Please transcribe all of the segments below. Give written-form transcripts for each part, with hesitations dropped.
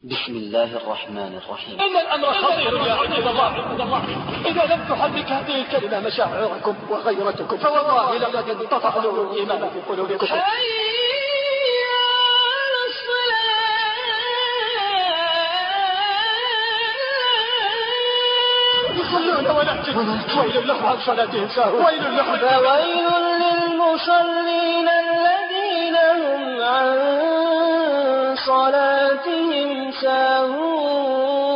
بسم الله الرحمن الرحيم. إن الأمر خطير يا عباد الله، إذا لم تحرك هذه الكلمة مشاعركم وغيرتكم فوالله لقد انطفأ نور الإيمان في قلوبكم. يصلون ولكن ويل لهم عن صلاتهم ساهون. ويل لهم فويل للمصلين الذين هم عن صلاتهم ساهون.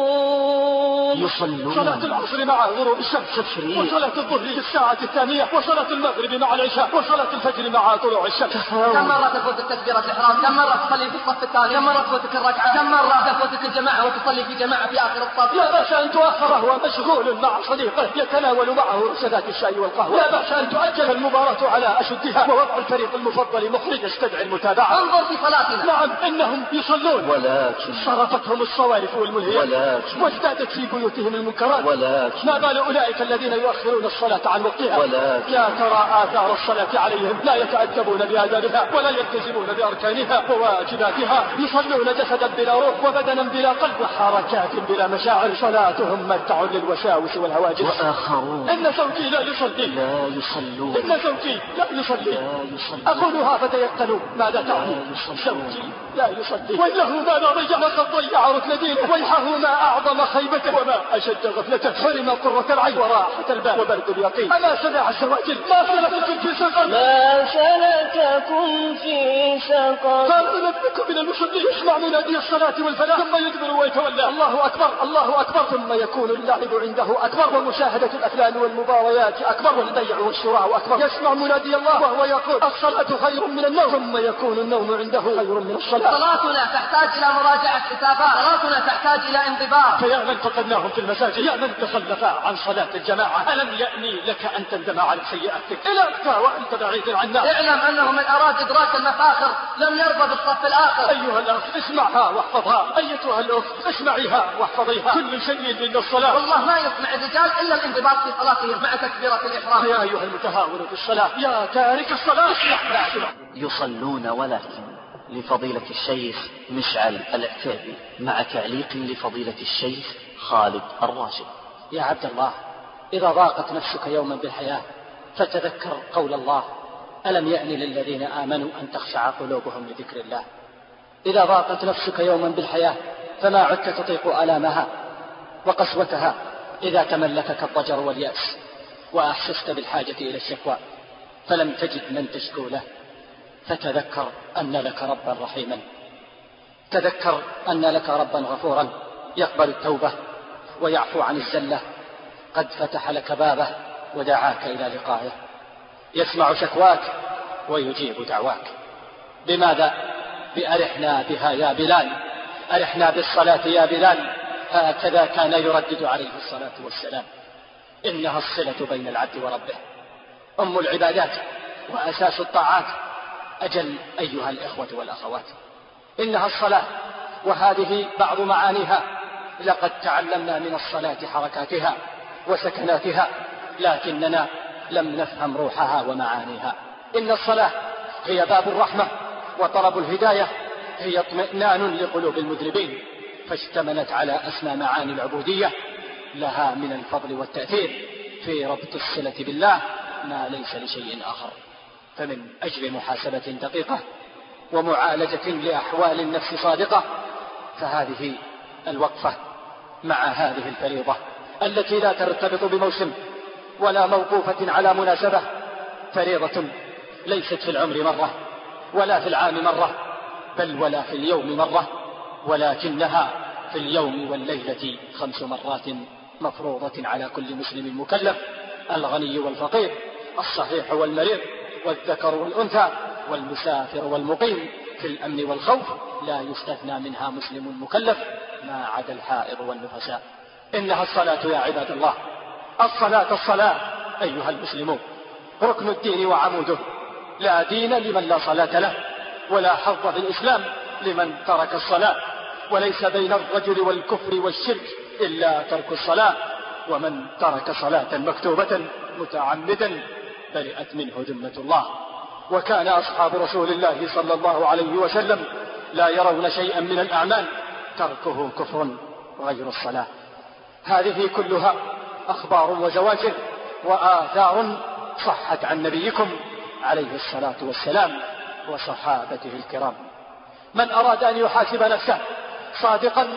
يصلون صلاة العصر مع غروب الشمس وصلاة الظهر في الساعة الثانية وصلاة المغرب مع العشاء وصلاة الفجر مع طلوع الشمس. كم مرة تفوت التكبيرة الإحرام؟ كم مرة تصلي في الصف الثاني؟ كم مرة تفوتك الركعة؟ كم مرة تفوتك الجماعة وتصلي في جماعة في آخر الصف؟ لا بأس أن تؤخر وهو مشغول مع صديقه يتناول معه رشدات الشاي والقهوة. لا بأس أن تؤجل المباراة على أشدها ووضع الفريق المفضل محرج يستدعي المتابعة. انظر في صلاتنا. نعم إنهم يصلون ولكن صرفتهم الصوارف والملهيات وازدادت في بيوتهم المنكرات. ولكن ما بال أولئك الذين يؤخرون الصلاة عن وقتها؟ ولكن لا ترى آثار الصلاة عليهم، لا يتأدبون بآدابها ولا يلتزمون بأركانها وواجباتها. يصلون جسدا بلا روح وبدنا بلا قلب وحركات بلا مشاعر. صلاتهم متع للوساوس والهواجس. وآخرون إن زوجي لا يصلي. لا يصلون. إن زوجي لا يصلي. أقولها فتيقنوا ماذا تعني. زوجي لا يصلي وله ما لا ضيع وقد ضيع ركن دينه. ويحه ما أعظم خيبته وما أشد غفلته. حرم قرة العين وراحة البال وبرد اليقين. أما سمع السواجل ما سلككم في سقر. ما سلككم في سقر. قال نبئكم من المصلين. يسمع منادي الصلاة والفلاح ثم يدبر ويتولى. الله أكبر الله أكبر. ثم يكون اللعب عنده أكبر ومشاهدة الأفلام والمباريات أكبر والبيع والشراء أكبر. يسمع منادي الله وهو يقول الصلاة خير من النوم. ثم يكون النوم عنده خير من الصلاة. صلاتنا تحتاج إلى مراجعة حسابات. صلاتنا تحتاج إلى انضباط. فيا من فقدناهم في المساجد، يا من تخلف عن صلاة الجماعة، ألم يأني لك أن تندم على سيئاتك إلى متى وأنت بعيد عنا؟ اعلم أنه من أراد إدراك المفاخر لم يرضى بالصف الآخر. أيها الأخ اسمعها واحفظها. أيتها الأخت اسمعيها واحفظيها. كل شيء من الصلاة. والله ما يسمع الرجال إلا الانضباط في صلاتهم مع تكبيرة الإحرام. يا أيها المتهاون في الصلاة يا تارك الصلاة اسمع. يصلون ولكن لفضيلة الشيخ مشعل العتيبي مع تعليق لفضيلة الشيخ خالد الراشد. يا عبد الله، إذا ضاقت نفسك يوما بالحياة فتذكر قول الله ألم يأن للذين آمنوا أن تخشع قلوبهم لذكر الله. إذا ضاقت نفسك يوما بالحياة فما عدت تطيق آلامها وقسوتها. إذا تملكك الضجر واليأس وأحسست بالحاجة إلى الشكوى فلم تجد من تشكو له فتذكر أن لك ربا رحيما. تذكر أن لك ربا غفورا يقبل التوبة ويعفو عن الزلة. قد فتح لك بابه ودعاك إلى لقائه. يسمع شكواك ويجيب دعواك. بماذا؟ بأرحنا بها يا بلال. أرحنا بالصلاة يا بلال. هكذا كان يردد عليه الصلاة والسلام. إنها الصلة بين العبد وربه، أم العبادات وأساس الطاعات. أجل أيها الإخوة والأخوات، إنها الصلاة وهذه بعض معانيها. لقد تعلمنا من الصلاة حركاتها وسكناتها لكننا لم نفهم روحها ومعانيها. إن الصلاة هي باب الرحمة وطلب الهداية، هي اطمئنان لقلوب المذنبين، فاشتملت على أسمى معاني العبودية لها من الفضل والتأثير في ربط الصلة بالله ما ليس لشيء آخر. فمن أجل محاسبة دقيقة ومعالجة لأحوال النفس صادقة فهذه الوقفة مع هذه الفريضة التي لا ترتبط بموسم ولا موقوفة على مناسبة. فريضة ليست في العمر مرة ولا في العام مرة بل ولا في اليوم مرة، ولكنها في اليوم والليلة 5 مرات مفروضة على كل مسلم مكلف، الغني والفقير، الصحيح والمريض، والذكر والأنثى، والمسافر والمقيم، في الأمن والخوف لا يستثنى منها مسلم مكلف ما عدا الحائض والنفساء. إنها الصلاة يا عباد الله. الصلاة أيها المسلمون ركن الدين وعموده. لا دين لمن لا صلاة له، ولا حظ في الإسلام لمن ترك الصلاة، وليس بين الرجل والكفر والشرك إلا ترك الصلاة. ومن ترك صلاة مكتوبة متعمدا برئت منه ذمة الله. وكان أصحاب رسول الله صلى الله عليه وسلم لا يرون شيئا من الأعمال تركه كفر غير الصلاة. هذه كلها أخبار وزواجر وآثار صحت عن نبيكم عليه الصلاة والسلام وصحابته الكرام. من أراد أن يحاسب نفسه صادقا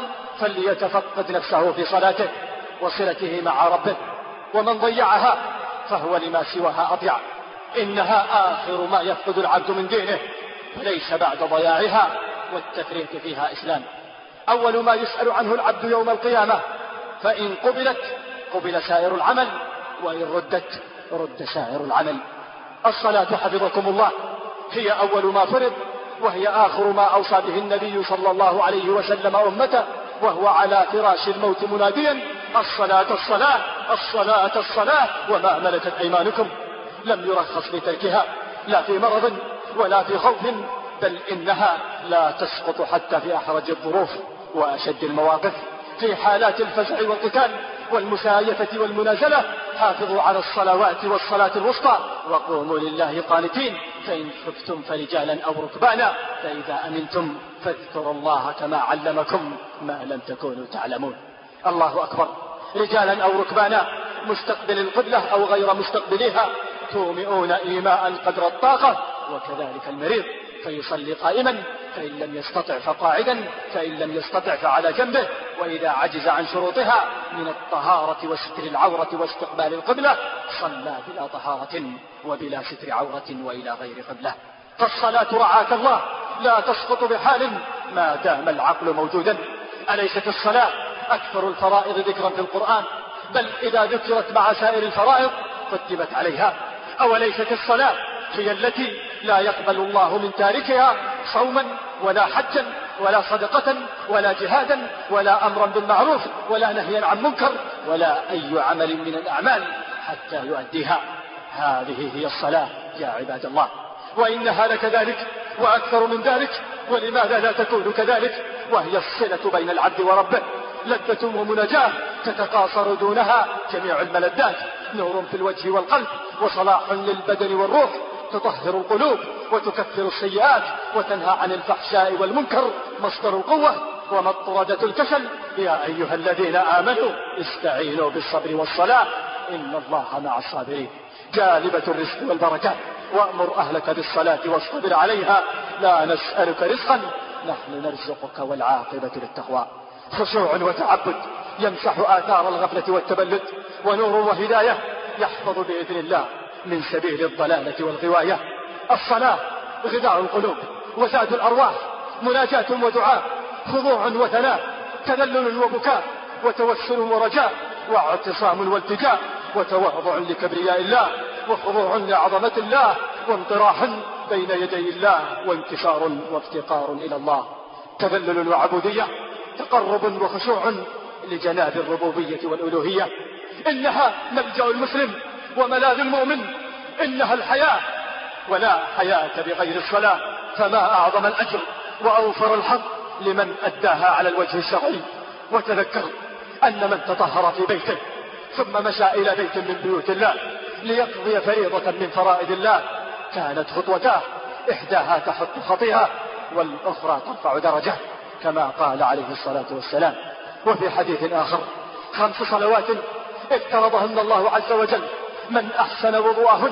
فليتفقد نفسه في صلاته وصلته مع ربه، ومن ضيعها فهو لما سواها أضيع. إنها آخر ما يفقد العبد من دينه، ليس بعد ضياعها والتفريط فيها إسلام. أول ما يسأل عنه العبد يوم القيامة، فإن قبلت قبل سائر العمل، وإن ردت رد سائر العمل. الصلاة حفظكم الله هي أول ما فرض، وهي آخر ما أوصى به النبي صلى الله عليه وسلم أمته وهو على فراش الموت مناديا: الصلاة الصلاة الصلاة الصلاة وما ملكت أيمانكم. لم يرخص بتركها لا في مرض ولا في خوف، بل إنها لا تسقط حتى في أحرج الظروف وأشد المواقف. في حالات الفزع والقتال والمسايفة والمنازلة حافظوا على الصلوات والصلاة الوسطى وقوموا لله قانتين، فإن خفتم فرجالا أو ركبانا، فإذا أمنتم فاذكروا الله كما علمكم ما لم تكونوا تعلمون. الله أكبر. رجالا أو ركبانا، مستقبل القبلة أو غير مستقبلها، تومئون إيماء قدر الطاقة. وكذلك المريض فيصلي قائما، فإن لم يستطع فقاعدا، فإن لم يستطع فعلى جنبه. وإذا عجز عن شروطها من الطهارة وستر العورة واستقبال القبلة صلى بلا طهارة وبلا ستر عورة وإلى غير قبلة. فالصلاة رعاك الله لا تسقط بحال ما دام العقل موجودا. أليست الصلاة أكثر الفرائض ذكرا في القرآن؟ بل إذا ذكرت مع سائر الفرائض قدمت عليها. أوليست الصلاة هي التي لا يقبل الله من تاركها صوما ولا حجا ولا صدقة ولا جهادا ولا أمرا بالمعروف ولا نهيا عن منكر ولا أي عمل من الأعمال حتى يؤديها؟ هذه هي الصلاة يا عباد الله، وإنها لكذلك وأكثر من ذلك. ولماذا لا تكون كذلك؟ وهي الصلة بين العبد وربه، لذة ومناجاة تتقاصر دونها جميع الملذات، نور في الوجه والقلب وصلاح للبدن والروح، تطهر القلوب وتكفر السيئات وتنهى عن الفحشاء والمنكر، مصدر القوة ومطردة الكسل. يا أيها الذين آمنوا استعينوا بالصبر والصلاة إن الله مع الصابرين. جالبة الرزق والبركات. وأمر أهلك بالصلاة واصطبر عليها لا نسألك رزقا نحن نرزقك والعاقبة للتقوى. خشوع وتعبد يمسح آثار الغفلة والتبلد، ونور وهداية يحفظ بإذن الله من سبيل الضلالة والغواية. الصلاة غذاء القلوب وزاد الأرواح، مناجاة ودعاء، خضوع وثناء، تذلل وبكاء، وتوسل ورجاء، واعتصام والتجاء، وتواضع لكبرياء الله، وخضوع لعظمة الله، وانطراح بين يدي الله، وانكسار وافتقار إلى الله. تذلل وعبودية، تقرب وخشوع لجناب الربوبية والألوهية. إنها ملجأ المسلم وملاذ المؤمن، إنها الحياة، ولا حياة بغير الصلاة. فما أعظم الأجر وأوفر الحظ لمن أداها على الوجه الشرعي. وتذكر أن من تطهر في بيته ثم مشى إلى بيت من بيوت الله ليقضي فريضة من فرائض الله كانت خطوتاه، إحداها تحط خطيئة والأخرى ترفع درجة، كما قال عليه الصلاة والسلام. وفي حديث آخر: 5 صلوات افترضهن الله عز وجل، من أحسن وضوءهن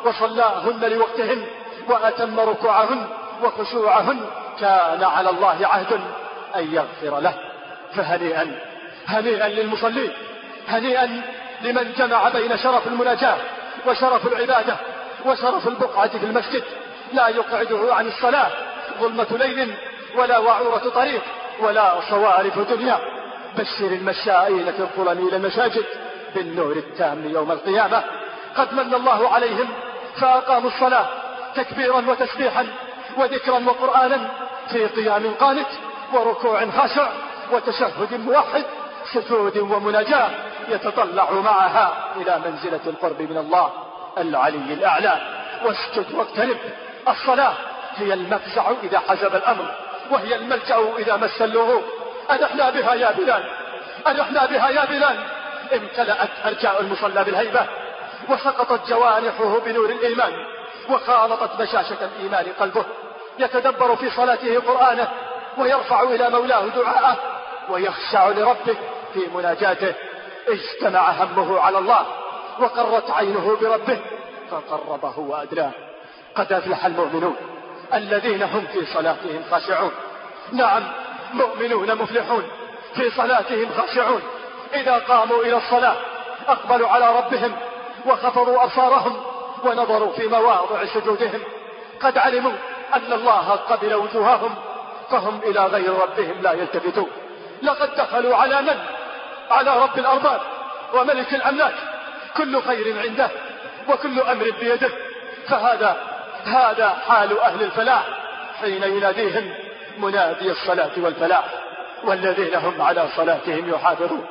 وصلاهن لوقتهن وأتم ركوعهن وخشوعهن كان على الله عهد أن يغفر له. فهنيئا هنيئا للمصلين، هنيئا لمن جمع بين شرف المناجاة وشرف العبادة وشرف البقعة في المسجد، لا يقعده عن الصلاة ظلمة ليل ولا وعورة طريق ولا صوارف دنيا. بشر المشائين في الظلم إلى المساجد بالنور التام يوم القيامة. قد من الله عليهم فأقاموا الصلاة تكبيرا وتسبيحا وذكرا وقرآنا، في قيام قانت وركوع خاشع وتشهد موحد، سجود ومناجاة يتطلع معها إلى منزلة القرب من الله العلي الأعلى. واسجد واقترب. الصلاة هي المفزع إذا حزب الأمر، وهي الملجأ إذا مس اللغوب. أرحنا بها يا بلال، أرحنا بها يا بلال. امتلأت أرجاء المصلى بالهيبة، وسقطت جوانحه بنور الإيمان، وخالطت بشاشة الإيمان قلبه. يتدبر في صلاته قرآنه، ويرفع إلى مولاه دعاءه، ويخشع لربه في مناجاته. اجتمع همه على الله وقرت عينه بربه فقربه وأدناه. قد أفلح المؤمنون الذين هم في صلاتهم خاشعون. نعم، مؤمنون مفلحون في صلاتهم خاشعون، إذا قاموا إلى الصلاة أقبلوا على ربهم وخفضوا أبصارهم ونظروا في مواضع سجودهم. قد علموا أن الله قبل وجوههم فهم إلى غير ربهم لا يلتفتون. لقد دخلوا على من؟ على رب الأرباب وملك الأملاك، كل خير عنده وكل أمر بيده. فهذا حال أهل الفلاح حين يناديهم منادي الصلاة والفلاح، والذين هم على صلاتهم يحافظون.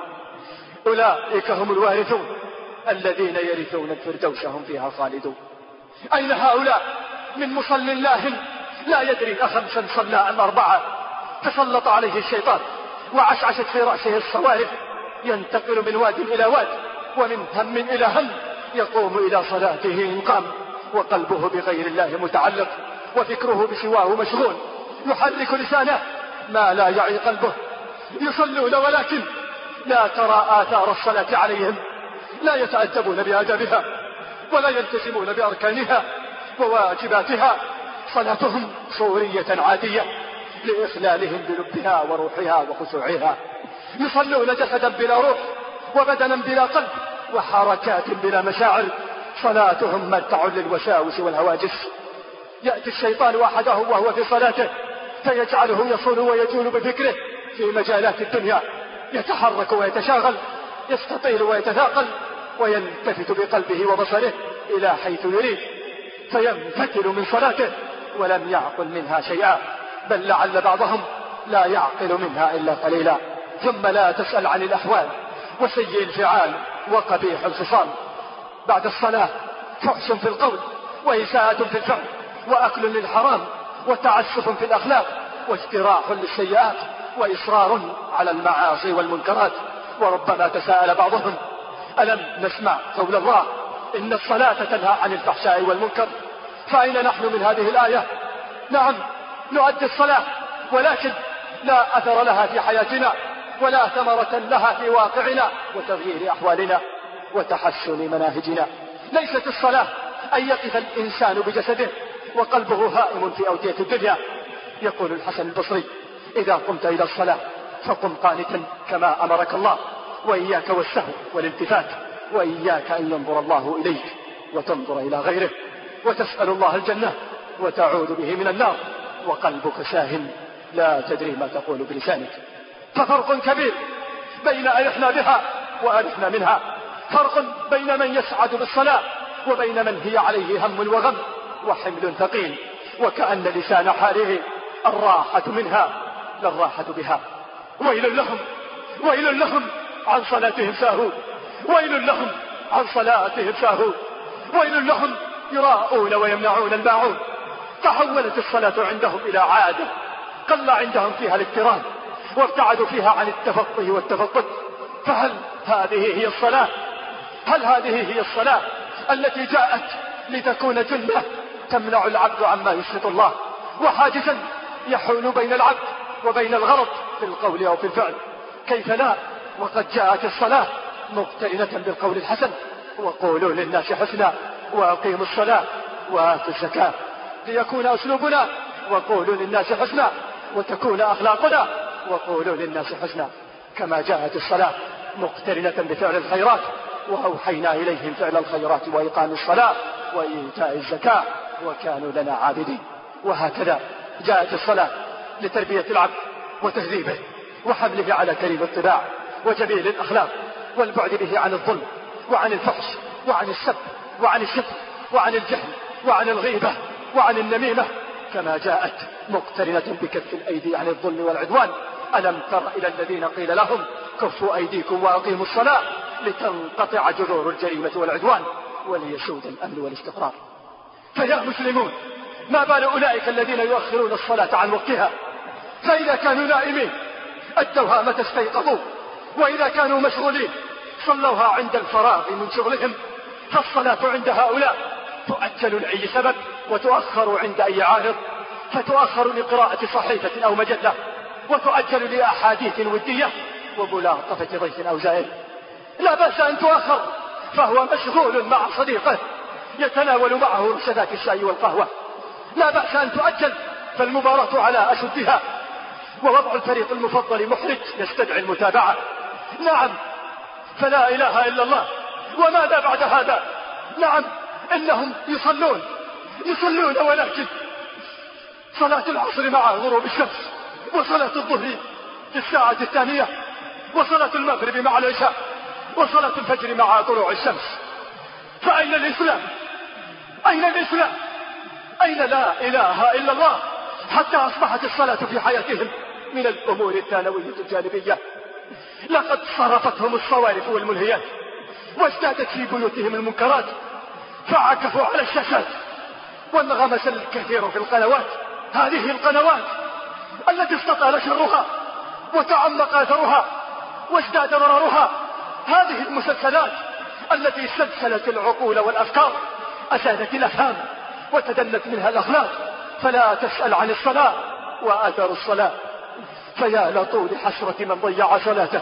أولئك هم الوارثون الذين يرثون الفردوس هم فيها خالدون. أين هؤلاء من مصل لاهٍ لا يدري أخمسا صلى أم أربعة؟ تسلط عليه الشيطان وعشعشت في رأسه الصوارف، ينتقل من واد إلى واد ومن هم إلى هم، يقوم إلى صلاته إن قام وقلبه بغير الله متعلق وفكره بسواه مشغول، يحرك لسانه ما لا يعي قلبه. يصلون ولكن لا ترى آثار الصلاة عليهم، لا يتأدبون بآدابها ولا يلتزمون بأركانها وواجباتها. صلاتهم صورية عادية لإخلالهم بلبها وروحها وخشوعها. يصلون جسدا بلا روح وبدنا بلا قلب وحركات بلا مشاعر. صلاتهم متع للوساوس والهواجس. يأتي الشيطان أحدهم وهو في صلاته فيجعله يصول ويجول بفكره في مجالات الدنيا، يتحرك ويتشاغل، يستطيل ويتثاقل، ويلتفت بقلبه وبصره إلى حيث يريد، فينفتل من صلاته ولم يعقل منها شيئا، بل لعل بعضهم لا يعقل منها إلا قليلا. ثم لا تسأل عن الأحوال وسيء الفعال وقبيح الخصال. بعد الصلاة فحش في القول وإساءة في الفعل وأكل للحرام وتعسف في الأخلاق واجتراح للسيئات وإصرار على المعاصي والمنكرات. وربما تساءل بعضهم: ألم نسمع قول الله إن الصلاة تنهى عن الفحشاء والمنكر؟ فأين نحن من هذه الآية؟ نعم، نؤدي الصلاة ولكن لا أثر لها في حياتنا ولا ثمرة لها في واقعنا وتغيير أحوالنا وتحسن مناهجنا. ليست الصلاة أن يقف الإنسان بجسده وقلبه هائم في أودية الدنيا. يقول الحسن البصري: إذا قمت إلى الصلاة فقم قانتا كما أمرك الله، وإياك والسهو والالتفات، وإياك أن ينظر الله إليك وتنظر إلى غيره، وتسأل الله الجنة وتعوذ به من النار، وقلبك ساهن لا تدري ما تقول بلسانك. ففرق كبير بين أرحنا بها وأرحنا منها، فرق بين من يسعد بالصلاة وبين من هي عليه هم وغم وحمل ثقيل، وكأن لسان حاله الراحة منها لا الراحة بها. ويل لهم، ويل لهم عن صلاتهم ساهون، ويل لهم عن صلاتهم ساهون، ويل لهم يراءون ويمنعون الماعون. تحولت الصلاة عندهم إلى عادة قل عندهم فيها الاقتران، وابتعدوا فيها عن التفقه والتفقد. فهل هذه هي الصلاة؟ هل هذه هي الصلاة التي جاءت لتكون جنة تمنع العبد عما يسخط الله، وحاجزا يحول بين العبد وبين الغلط في القول أو في الفعل؟ كيف لا، وقد جاءت الصلاة مقترنة بالقول الحسن: وقولوا للناس حسنا وأقيموا الصلاة وآتوا الزكاة، ليكون أسلوبنا وقولوا للناس حسنا، وتكون أخلاقنا وقولوا للناس حسنا. كما جاءت الصلاة مقترنة بفعل الخيرات: وأوحينا إليهم فعل الخيرات وإقام الصلاة وإيتاء الزكاة وكانوا لنا عابدين. وهكذا جاءت الصلاة لتربية العبد وتهذيبه وحمله على كريم الطباع وجميل الأخلاق، والبعد به عن الظلم وعن الفحش وعن السب وعن الشتم وعن الجهل وعن الغيبة وعن النميمة. كما جاءت مقترنة بكف الأيدي عن الظلم والعدوان: ألم تر إلى الذين قيل لهم كفوا أيديكم وأقيموا الصلاة لتنقطع جذور الجريمة والعدوان وليسود الأمن والاستقرار. فيا مسلمون، ما بال أولئك الذين يؤخرون الصلاة عن وقتها؟ فإذا كانوا نائمين أدوها متى استيقظوا، وإذا كانوا مشغولين صلوها عند الفراغ من شغلهم. فالصلاة عند هؤلاء تؤجل لأي سبب وتؤخر عند أي عارض، فتؤخر لقراءة صحيفة أو مجلة، وتؤجل لأحاديث ودية وملاطفة ضيف أو زائر. لا بأس أن تؤخر، فهو مشغول مع صديقه يتناول معه رشدات الشاي والقهوة. لا بأس أن تؤجل، فالمباراة على أشدها، ووضع الفريق المفضل محرج يستدعي المتابعة. نعم، فلا إله إلا الله، وماذا بعد هذا؟ نعم، إنهم يصلون ولكن صلاة العصر مع غروب الشمس، وصلاة الظهر في الساعة الثانية، وصلاة المغرب مع العشاء، وصلاة الفجر مع طلوع الشمس. فأين الإسلام؟ أين الإسلام؟ أين لا إله إلا الله؟ حتى أصبحت الصلاة في حياتهم من الأمور الثانوية الجانبية. لقد صرفتهم الصوارف والملهيات، وازدادت في بيوتهم المنكرات، فعكفوا على الشاشات، وانغمس الكثير في القنوات. هذه القنوات التي استطال شرها وتعمق أثرها وازداد ضررها، هذه المسلسلات التي سلسلت العقول والأفكار، أسادت الأفهام وتدنت منها الأخلاق. فلا تسأل عن الصلاة وآثار الصلاة، فيا لطول حسرة من ضيع صلاته.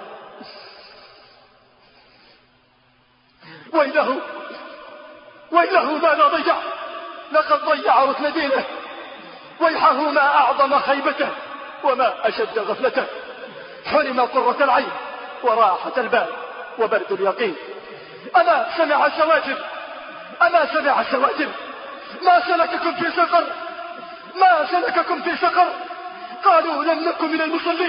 ويله ما ضيع، لقد ضيع ركن دينه، ويحه ما أعظم خيبته وما أشد غفلته. حرم قرة العين وراحة البال وبرد اليقين. أما سمع السواجل ما سلككم في سقر؟ ما سلككم في سقر؟ قالوا لم نكن من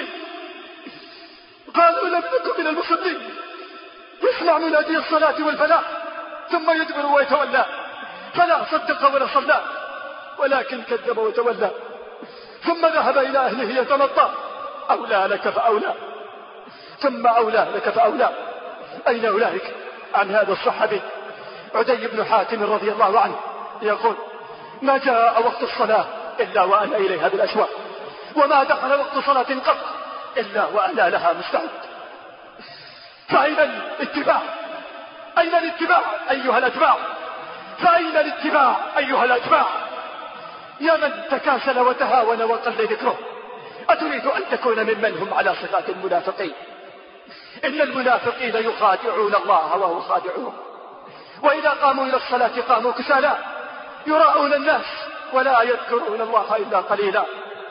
المصلين. يسمع منادي الصلاة والفلاح ثم يدبر ويتولى، فلا صدق ولا صلى، ولكن كذب وتولى، ثم ذهب إلى أهله يتمطى. أولى لك فأولى، ثم أولى لك فأولى. أين أولئك عن هذا الصحابي عدي بن حاتم رضي الله عنه يقول: ما جاء وقت الصلاة إلا وأنا إليها بالأشواق، وما دخل وقت صلاة قط إلا وأنا لها مستعد. فأين الاتباع؟ أين الاتباع أيها الأتباع؟ فأين الاتباع أيها الأتباع؟ يا من تكاسل وتهاون وقل ذكره، أتريد أن تكون ممن هم على صفات المنافقين؟ إن المنافقين يخادعون الله وهو خادعهم، وإذا قاموا إلى الصلاة قاموا كسالى، يراءون الناس ولا يذكرون الله إلا قليلا.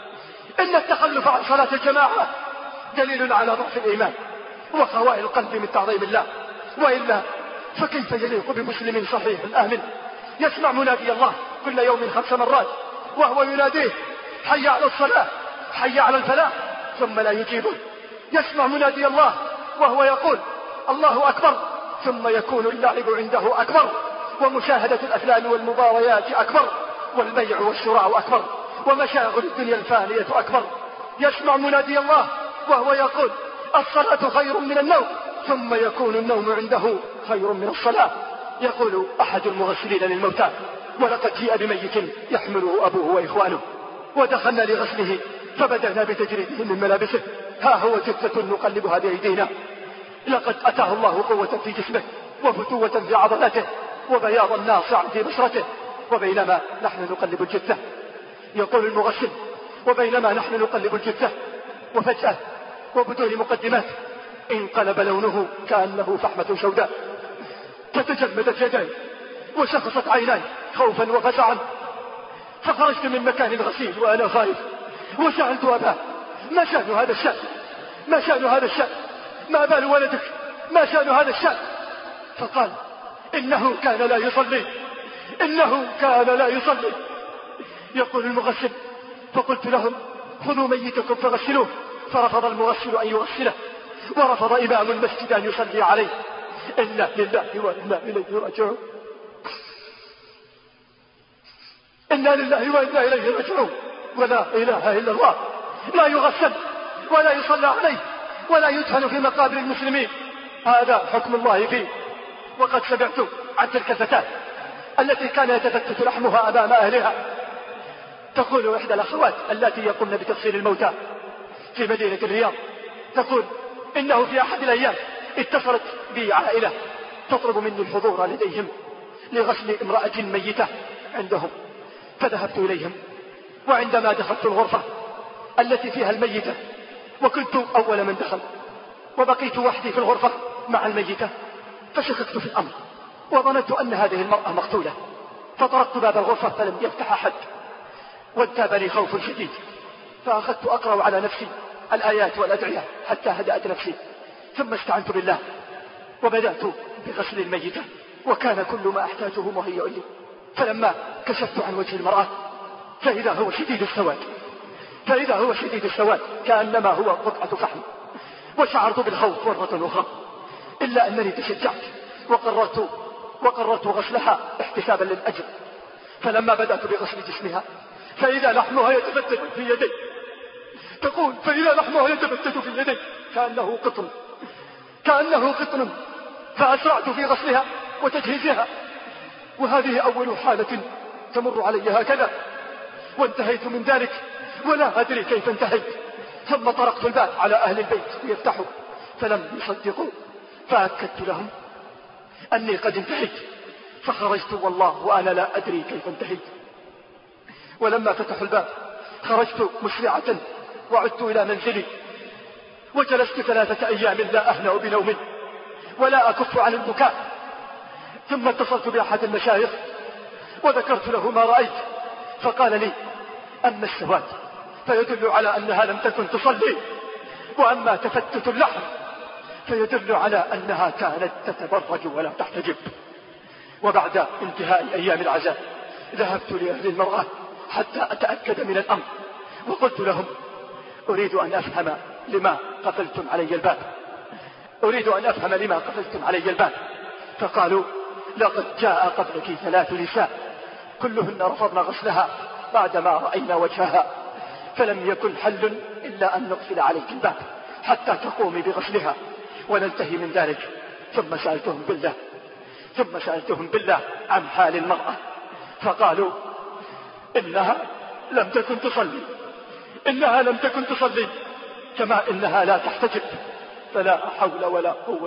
إن التخلف عن صلاة الجماعة دليل على ضعف الإيمان وخواء القلب من تعظيم الله، وإلا فكيف يليق بمسلم صحيح آمن يسمع منادي الله كل يوم 5 مرات وهو يناديه: حي على الصلاة، حي على الفلاح، ثم لا يجيبه. يسمع منادي الله وهو يقول: الله أكبر، ثم يكون اللعب عنده أكبر، ومشاهدة الأفلام والمباريات أكبر، والبيع والشراء أكبر، ومشاغل الدنيا الفانية أكبر. يسمع منادي الله وهو يقول: الصلاة خير من النوم، ثم يكون النوم عنده خير من الصلاة. يقول أحد المغسلين للموتى: ولقد جيء بميت يحمله أبوه وإخوانه، ودخلنا لغسله فبدأنا بتجريده من ملابسه، ها هو جثة نقلبها بأيدينا. لقد أتاه الله قوة في جسمه وفتوة في عضلاته وبياضا ناصعا في بشرته، وبينما نحن نقلب الجثة، يقول المغسل: وبينما نحن نقلب الجثة وفجأة وبدون مقدمات انقلب لونه كأنه فحمة سوداء، فتجمدت يداي وشخصت عيناي خوفا وفزعا، فخرجت من مكان الغسيل وأنا خائف، وسألت أباه: ما شأن هذا الشأن؟ ما شأن هذا الشأن؟ ما بال ولدك؟ ما شأن هذا الشأن؟ فقال: إنه كان لا يصلي، إنه كان لا يصلي. يقول المغسل: فقلت لهم: خذوا ميتكم فغسلوه، فرفض المغسل أن يغسله، ورفض إمام المسجد أن يصلي عليه. إنا لله وإنا إليه راجعون، إنا لله وإنا إليه راجعون. ولا إله إلا الله، لا يغسل ولا يصلى عليه ولا يدفن في مقابر المسلمين. هذا حكم الله فيه. وقد سمعت عن تلك الفتاة التي كان يتفتت لحمها أمام أهلها. تقول إحدى الأخوات التي يقومن بتغسيل الموتى في مدينة الرياض، تقول: إنه في أحد الأيام اتصلت بي عائلة تطلب مني الحضور لديهم لغسل امرأة ميتة عندهم، فذهبت إليهم، وعندما دخلت الغرفة التي فيها الميتة، وكنت أول من دخل، وبقيت وحدي في الغرفة مع الميتة، فشككت في الأمر وظننت أن هذه المرأة مقتولة، فطرقت باب الغرفة فلم يفتح أحد، وانتابني خوف شديد، فأخذت أقرأ على نفسي الآيات والأدعية حتى هدأت نفسي، ثم استعنت بالله وبدأت بغسل الميتة، وكان كل ما أحتاجه مهيئ لي. فلما كشفت عن وجه المرأة فإذا هو شديد السواد كأنما هو قطعة فحم، وشعرت بالخوف مرة أخرى، إلا أنني تشجعت وقررت غسلها احتسابا للأجر. فلما بدأت بغسل جسمها فإذا لحمها يتفتت في يدي، تقول فإذا لحمها يتفتت في يدي كأنه قطن، فأسرعت في غسلها وتجهيزها، وهذه أول حالة تمر علي هكذا، وانتهيت من ذلك ولا أدري كيف انتهيت. ثم طرقت الباب على أهل البيت ليفتحوا فلم يصدقوا، فأكدت لهم أني قد انتهيت، فخرجت والله وأنا لا أدري كيف انتهيت. ولما فتحوا الباب خرجت مسرعة وعدت إلى منزلي، وجلست 3 أيام لا أهنأ بنوم ولا أكف عن البكاء. ثم اتصلت بأحد المشايخ وذكرت له ما رأيت، فقال لي أما السواد فيدل على أنها لم تكن تصلي، وأما تفتت اللحم فيدل على أنها كانت تتبرج ولا تحتجب. وبعد انتهاء أيام العزاء ذهبت لأهل المرأة حتى أتأكد من الأمر، وقلت لهم أريد أن أفهم لما قفلتم علي الباب. فقالوا لقد جاء قبلك 3 نساء كلهن رفضن غسلها بعدما رأينا وجهها، فلم يكن حل إلا أن نقفل عليك الباب حتى تقومي بغسلها وننتهي من ذلك. ثم سألتهم بالله عن حال المرأة، فقالوا إنها لم تكن تصلي كما إنها لا تحتجب، فلا حول ولا قوة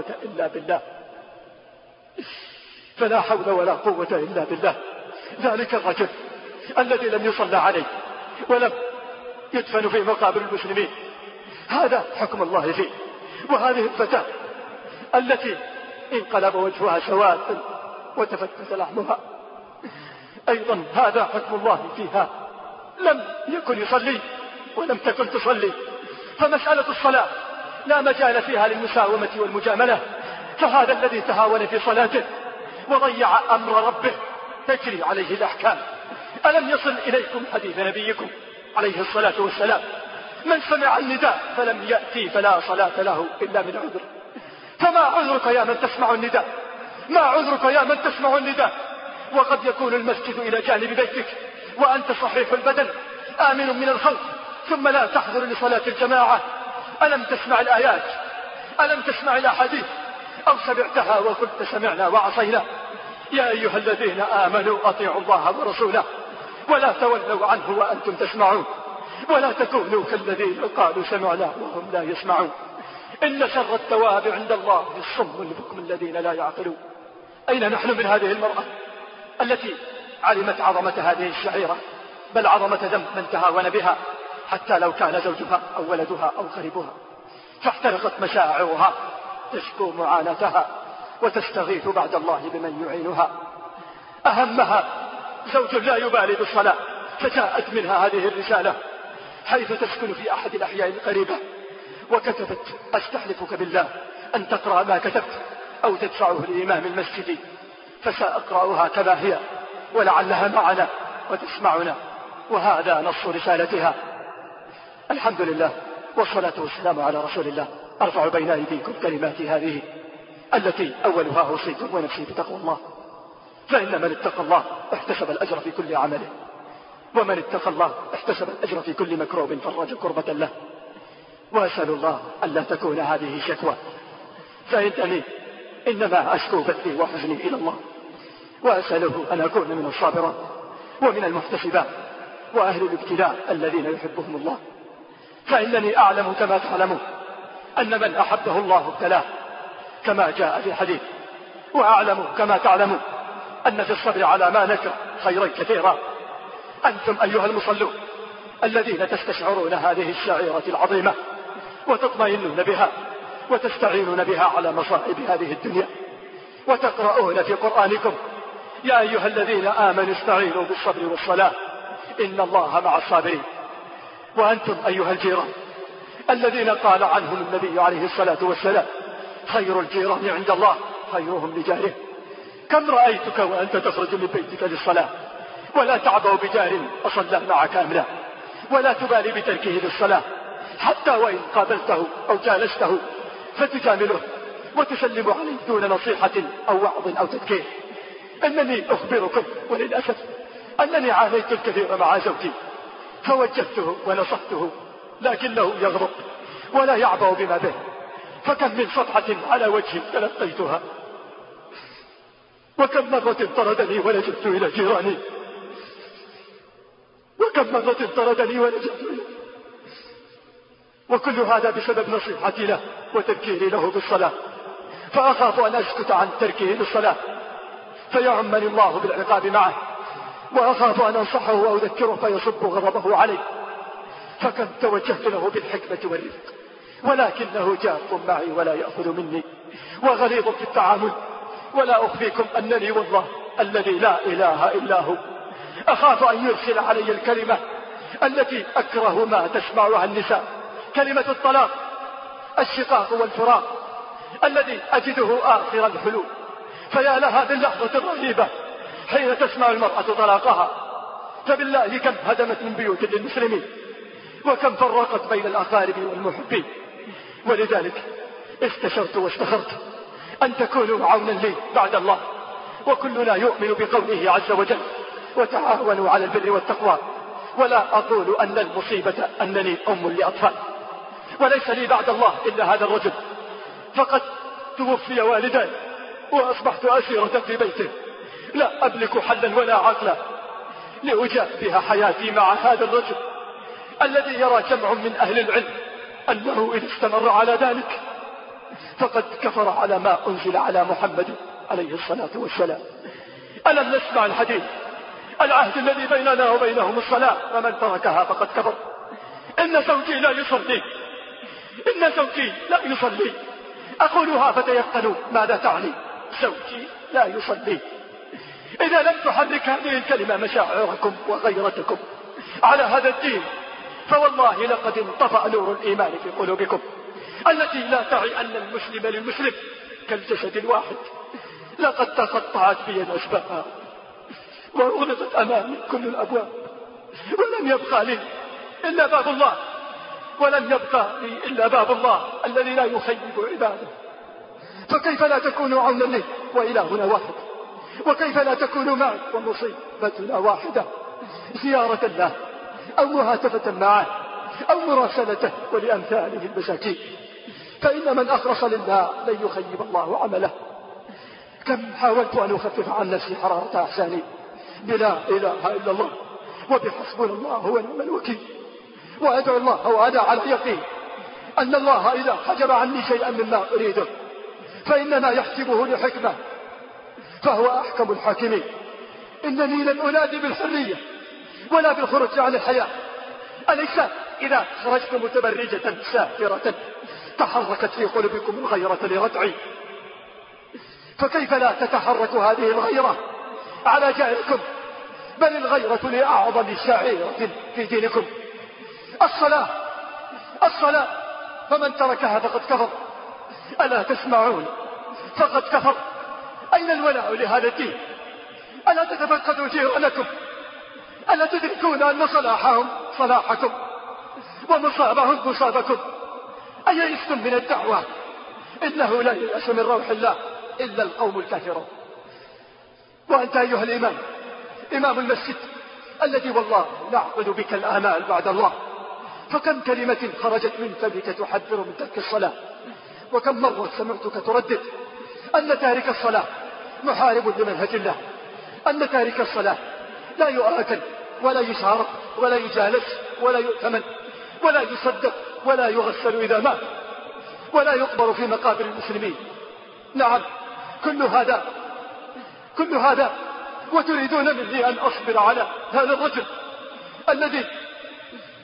إلا بالله. ذلك الرجل الذي لم يصلى عليه ولم يدفن في مقابر المسلمين، هذا حكم الله فيه. وهذه الفتاة التي انقلب وجهها سواد وتفتت لحمها أيضا هذا حكم الله فيها، لم يكن يصلي ولم تكن تصلي. فمسألة الصلاة لا مجال فيها للمساومة والمجاملة، فهذا الذي تهاون في صلاته وضيع أمر ربه تجري عليه الأحكام. ألم يصل إليكم حديث نبيكم عليه الصلاة والسلام من سمع النداء فلم يأتي فلا صلاة له إلا من عذر؟ فما عذرك يا من تسمع النداء وقد يكون المسجد إلى جانب بيتك وأنت صحيح البدن آمن من الخوف، ثم لا تحضر لصلاة الجماعة. ألم تسمع الآيات؟ ألم تسمع الأحاديث؟ أو سمعتها وقلت سمعنا وعصينا؟ يا أيها الذين آمنوا أطيعوا الله ورسوله ولا تولوا عنه وأنتم تسمعون، ولا تكونوا كالذين قالوا سمعنا وهم لا يسمعون. إن شر الثواب عند الله الصم البكم الذين لا يعقلون. أين نحن من هذه المرأة التي علمت عظمة هذه الشعيرة، بل عظمة ذنب من تهاون بها حتى لو كان زوجها أو ولدها أو قريبها، فاحترقت مشاعرها تشكو معاناتها وتستغيث بعد الله بمن يعينها. أهمها زوج لا يبالي بالصلاة، فجاءت منها هذه الرسالة حيث تسكن في أحد الأحياء القريبة، وكتبت أستحلفك بالله أن تقرأ ما كتبت أو تدفعه لإمام المسجد، فسأقرأها كما هي ولعلها معنا وتسمعنا. وهذا نص رسالتها. الحمد لله والصلاة والسلام على رسول الله. أرفع بين أيديكم كلماتي هذه التي أولها أوصيكم ونفسي بتقوى الله، فإن من اتقى الله احتسب الأجر في كل عمله، ومن اتقى الله احتسب الأجر في كل مكروب فرج كربة له. وأسأل الله ألا تكون هذه شكوى، فإنني إنما أشكو بثي وحزني إلى الله، وأسأله أن أكون من الصابرات ومن المحتسبات وأهل الابتلاء الذين يحبهم الله. فإنني أعلم كما تعلمون أن من أحبه الله ابتلاه كما جاء في حديث، وأعلم كما تعلمون أن في الصبر على ما نكره خيرا كثيرا. أنتم أيها المصلون الذين تستشعرون هذه الشعيرة العظيمة وتطمئنون بها وتستعينون بها على مصائب هذه الدنيا، وتقرؤون في قرآنكم يا أيها الذين آمنوا استعينوا بالصبر والصلاة إن الله مع الصابرين. وأنتم أيها الجيران الذين قال عنهم النبي عليه الصلاة والسلام خير الجيران عند الله خيرهم لجاره. كم رأيتك وأنت تخرج من بيتك للصلاة ولا تعبأ بجار أصلى معك أم لا، ولا تبالي بتركه للصلاة حتى وإن قابلته أو جالسته فتجامله وتسلم عليه دون نصيحة أو وعظ أو تذكير. إنني أخبركم وللأسف أنني عانيت الكثير مع زوجي، فوجدته ونصحته لكنه يغضب ولا يعبأ بما به، فكم من صفحة على وجهي تلقيتها، وكم مرة طردني ولجأت إلى جيراني، وكم مرة طردني ولجأت إليه، وكل هذا بسبب نصيحتي له وتذكيري له بالصلاة. فأخاف أن أسكت عن تركه للصلاة فيعمني الله بالعقاب معه، وأخاف أن أنصحه وأذكره فيصب غضبه علي، فكم توجهت له بالحكمة والرفق ولكنه جاف معي ولا يأخذ مني وغليظ في التعامل. ولا أخفيكم أنني والله الذي لا إله إلا هو أخاف أن يرسل علي الكلمة التي أكره ما تسمعها النساء، كلمة الطلاق، الشقاق والفراق الذي أجده آخر الحلول. فيا لها باللحظة الرهيبة حين تسمع المرأة طلاقها، فبالله كم هدمت من بيوت للمسلمين وكم فرقت بين الأقارب والمحبين. ولذلك استشرت واستخرت أن تكونوا عونا لي بعد الله، وكلنا يؤمن بقوله عز وجل وتعاونوا على البر والتقوى. ولا أقول أن المصيبة أنني أم لأطفال، وليس لي بعد الله إلا هذا الرجل، فقد توفي والداي وأصبحت أسيرة في بيته لا أملك حلا ولا عقلا لأجابه حياتي مع هذا الرجل الذي يرى جمع من أهل العلم أنه إذا استمر على ذلك فقد كفر على ما أنزل على محمد عليه الصلاة والسلام. ألم نسمع الحديث العهد الذي بيننا وبينهم الصلاة فمن تركها فقد كفر. إن زوجي لا يصلي، إن زوجي لا يصلي. أقولها فتيقنوا ماذا تعني زوجي لا يصلي. إذا لم تحرك هذه الكلمة مشاعركم وغيرتكم على هذا الدين فوالله لقد انطفأ نور الإيمان في قلوبكم التي لا تعي أن المسلم للمسلم كالجسد الواحد. لقد تقطعت بي الأسباب وأغلقت أمامي كل الأبواب ولم يبقى لي إلا باب الله، ولم يبقى لي إلا باب الله الذي لا يخيب عباده. فكيف لا تكونوا عونا لي وإلهنا واحد؟ وكيف لا تكونوا معي ومصيبتنا واحدة؟ زيارة الله أو مهاتفة معه أو مراسلته ولأمثاله المساكين، فإن من أخلص لله لن يخيب الله عمله. كم حاولت أن أخفف عن نفسي حرارة أحزاني بلا إله إلا الله وبحسبنا الله هو نعم الوكيل، وأدعو الله وأنا على يقين أن الله إذا حجب عني شيئا مما أريده فإنما يحجبه لحكمة فهو أحكم الحاكمين. إنني لن أنادي بالحرية ولا بالخروج عن الحياة. أليس إذا خرجت متبرجة سافرة تحركت في قلوبكم الغيرة لردعي، فكيف لا تتحرك هذه الغيرة على جاركم؟ بل الغيرة لأعظم شعيرة في دينكم. الصلاة فمن تركها فقد كفر. ألا تسمعون فقد كفر. أين الولاء لهذا الدين؟ ألا تتفقدوا جيرانكم؟ ألا تدركون أن صلاحهم صلاحكم ومصابهم مصابكم؟ أيئستم من الدعوة؟ إنه لا ييأس من روح الله إلا القوم الكافرون. وأنت أيها الإمام، إمام المسجد الذي والله نعقد بك الآمال بعد الله، فكم كلمة خرجت من فمك تحذر من ترك الصلاة، وكم مرة سمعتك تردد أن تارك الصلاة محارب لمنهج الله، أن تارك الصلاة لا يؤكل ولا يشارك ولا يجالس ولا يؤتمن ولا يصدق ولا يغسل إذا مات ولا يقبر في مقابر المسلمين. نعم، كل هذا وتريدون مني أن أصبر على هذا الرجل الذي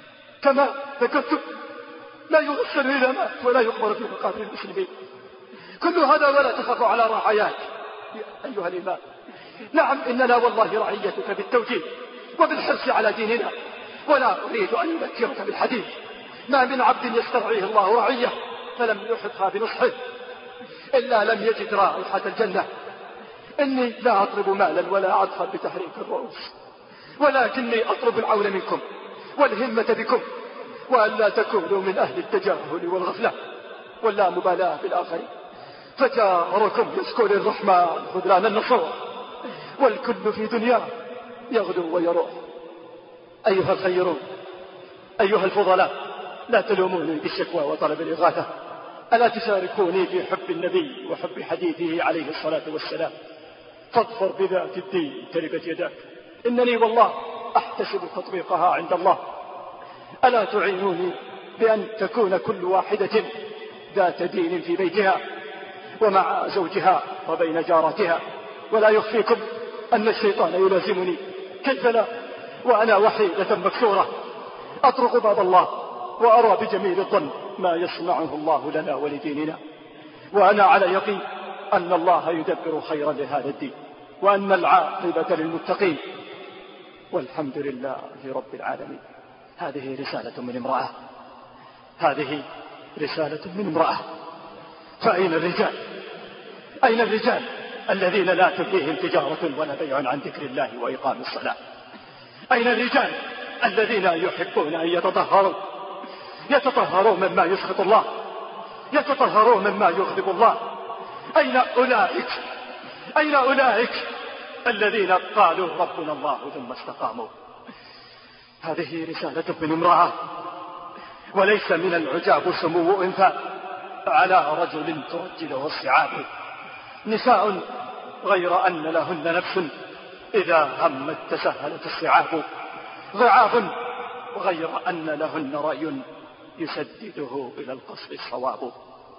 كما ذكرت لا يغسل إلى مات ولا يقبر في مقابر المسلمين. كل هذا ولا تخاف على رعاياك أيها الإمام. نعم إننا والله رعيتك بالتوجيه وبالحرص على ديننا، ولا أريد أن أذكرك بالحديث: ما من عبد يسترعيه الله رعية فلم يحطها بنصحه إلا لم يجد رائحة الجنة. إني لا أطلب مالا ولا أدخل بتحريك الرؤوس، ولكني أطلب العون منكم والهمة بكم، وألا تكونوا من أهل التجاهل والغفلة ولا مبالاة بالآخرين. فجاركم يشكو للرحمن خذلان النصر، والكل في دنياه يغدو ويروح. أيها الخيرون، أيها الفضلاء، لا تلوموني بالشكوى وطلب الإغاثة. ألا تشاركوني في حب النبي وحب حديثه عليه الصلاة والسلام؟ فاظفر بذات الدين تربت يداك. إنني والله أحتسب تطبيقها عند الله. ألا تعينوني بأن تكون كل واحدة ذات دين في بيتها ومع زوجها وبين جارتها؟ ولا يخفيكم أن الشيطان يلازمني، كيف لا وأنا وحيدة مكسورة أطرق باب الله وأرى بجميل الظن ما يصنعه الله لنا ولديننا، وأنا على يقين أن الله يدبر خيرا لهذا الدين، وأن العاقبة للمتقين، والحمد لله رب العالمين. هذه رسالة من امرأة، هذه رسالة من امرأة. فأين الرجال؟ أين الرجال الذين لا تلهيهم تجارة ولا بيع عن ذكر الله وإقام الصلاة؟ أين الرجال الذين يحبون أن يتطهروا مما يسخط الله، يتطهروا مما يغضب الله؟ أين أولئك الذين قالوا ربنا الله ثم استقاموا؟ هذه رسالة من امرأة، وليس من العجاب سمو أنثى على رجل ترجله الصعاب. نساء غير أن لهن نفس إذا همت تسهلت الصعاب، ضعاف غير أن لهن رأي يسدده إلى القصد الصواب.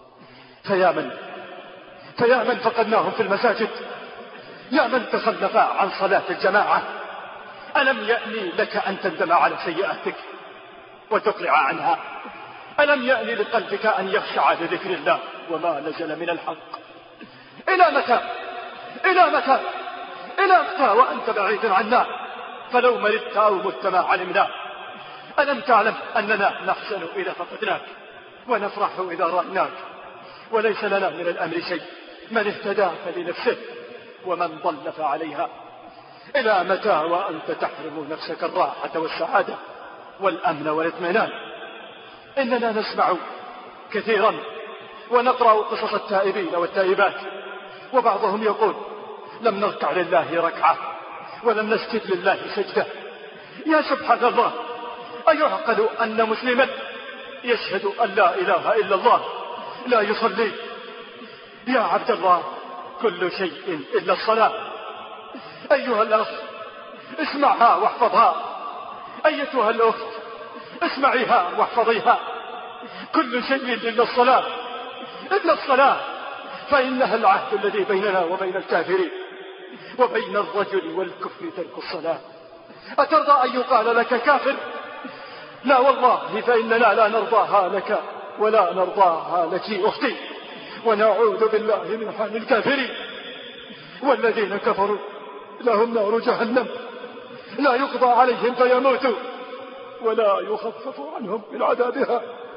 فيا من فقدناهم في المساجد، يا من تخلف عن صلاة الجماعة، ألم يأني لك أن تندم على سيئاتك وتقلع عنها؟ ألم يأني لقلبك أن يخشع لذكر الله وما نزل من الحق؟ إلى متى؟ إلى متى؟ إلى متى وأنت بعيد عنا؟ فلو مرضت أو مت ما علمنا. ألم تعلم أننا نحزن إذا فقدناك ونفرح إذا رأيناك، وليس لنا من الأمر شيء، من اهتدى فلنفسه ومن ضل فعليها. إلى متى وأنت تحرم نفسك الراحة والسعادة والأمن والاطمئنان؟ إننا نسمع كثيرا ونقرأ قصص التائبين والتائبات، وبعضهم يقول: لم نركع لله ركعة ولم نسجد لله سجدة. يا سبحان الله، أيعقل أن مسلما يشهد أن لا إله إلا الله لا يصلي؟ يا عبد الله، كل شيء إلا الصلاة. أيها الأخ، اسمعها واحفظها. أيتها الأخت، اسمعيها واحفظيها. كل شيء إلا الصلاة، إلا الصلاة، فإنها العهد الذي بيننا وبين الكافرين، وبين الرجل والكفر ترك الصلاة. أترضى أن يقال لك كافر؟ لا والله، فإننا لا نرضاها لك ولا نرضاها لك أختي، ونعوذ بالله من حال الكافرين. والذين كفروا لهم نار جهنم لا يقضى عليهم فيموتوا ولا يخفف عنهم من عذابها،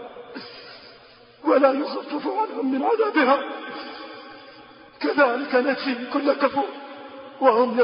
ولا يخفف عنهم من عذابها. كذلك نجزي كل كفور وهم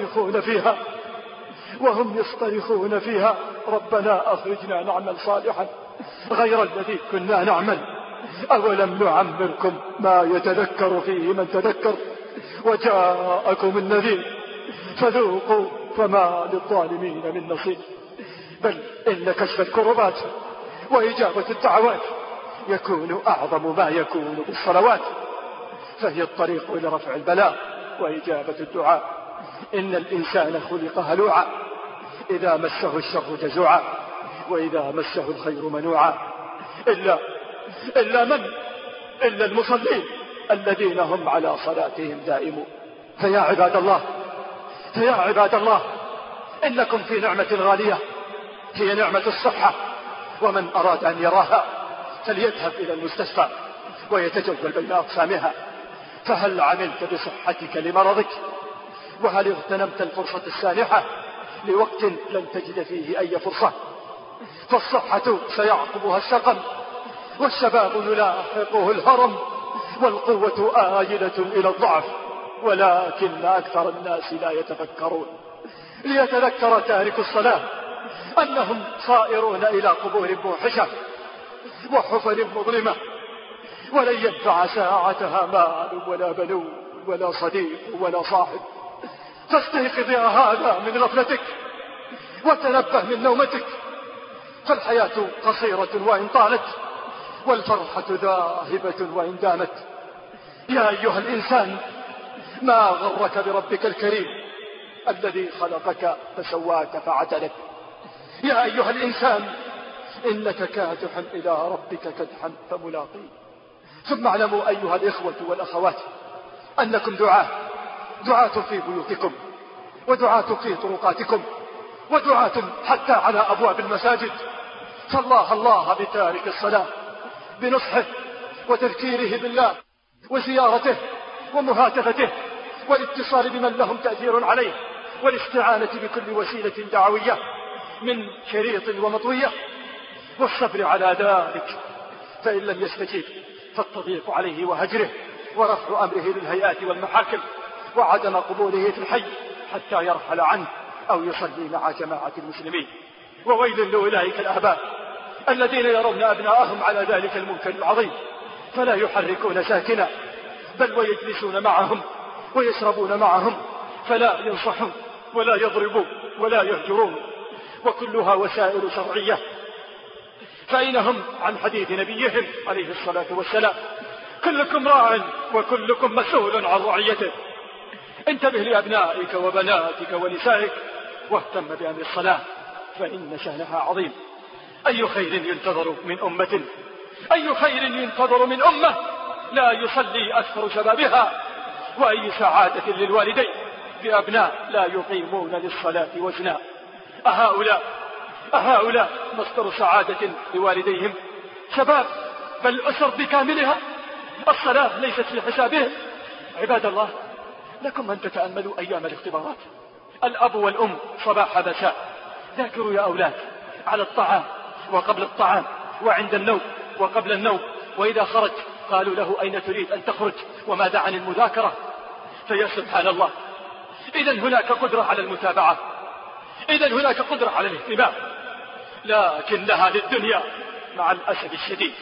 يصطرخون فيها ربنا أخرجنا نعمل صالحا غير الذي كنا نعمل. أولم نعمركم ما يتذكر فيه من تذكر وجاءكم النذير فذوقوا فما للظالمين من نصير. بل إن كشف الكربات وإجابة الدعوات يكون أعظم ما يكون بالصلوات، فهي الطريق إلى رفع البلاء وإجابة الدعاء. إن الإنسان خلق هلوعا إذا مسه الشر جزوعا وإذا مسه الخير منوعا، إلا المصلين الذين هم على صلاتهم دائمون. فيا عباد الله، إنكم في نعمة غالية، هي نعمة الصحة ومن أراد أن يراها فليذهب إلى المستشفى ويتجول بين أقسامها. فهل عملت بصحتك لمرضك؟ وهل اغتنمت الفرصة السانحة لوقت لن تجد فيه أي فرصة؟ فالصحة سيعقبها السقم، والشباب يلاحقه الهرم، والقوة آيلة إلى الضعف، ولكن أكثر الناس لا يتفكرون. ليتذكر تارك الصلاة أنهم صائرون إلى قبور موحشة وحفر مظلمة، ولن ينفع ساعتها مال ولا بنون ولا صديق ولا صاحب. فاستيقظ يا هذا من غفلتك وتنبه من نومتك، فالحياة قصيرة وإن طالت، والفرحة ذاهبة وإن دامت. يا أيها الإنسان ما غرك بربك الكريم الذي خلقك فسواك فعدلك. يا أيها الإنسان إنك كادح إلى ربك كدحا فملاقيه. ثم اعلموا أيها الإخوة والأخوات أنكم دعاة في بيوتكم، ودعاة في طرقاتكم، ودعاة حتى على أبواب المساجد. فالله الله بتارك الصلاة بنصحه وتذكيره بالله وزيارته ومهاتفته والاتصال بمن لهم تأثير عليه، والاستعانة بكل وسيلة دعوية من شريط ومطوية، والصبر على ذلك. فإن لم يستجيب فالتضييق عليه وهجره، ورفع أمره للهيئات والمحاكم، وعدم قبوله في الحي حتى يرحل عنه أو يصلي مع جماعة المسلمين. وويل لأولئك الآباء الذين يرون أبناءهم على ذلك المنكر العظيم فلا يحركون ساكنا، بل ويجلسون معهم ويشربون معهم، فلا ينصحون ولا يضربون ولا يهجرون، وكلها وسائل شرعية. فإنهم عن حديث نبيهم عليه الصلاة والسلام: كلكم راع وكلكم مسؤول عن رعيته. انتبه لأبنائك وبناتك ونسائك، واهتم بأمر الصلاة فإن شأنها عظيم. أي خير ينتظر من أمة، أي خير ينتظر من أمة لا يصلي أكثر شبابها، وأي سعادة للوالدين بأبناء لا يقيمون للصلاة وزنا. أهؤلاء مصدر سعادة لوالديهم؟ شباب بل أسر بكاملها الصلاة ليست في حسابهم. عباد الله، لكم أن تتأملوا أيام الاختبارات. الأب والأم صباح مساء ذاكروا يا أولاد على الطعام وقبل الطعام، وعند النوم وقبل النوم، وإذا خرج قالوا له: أين تريد أن تخرج وماذا عن المذاكرة؟ فيا سبحان الله، إذن هناك قدرة على المتابعة، إذن هناك قدرة على الاهتمام، لكنها للدنيا مع الأسف الشديد.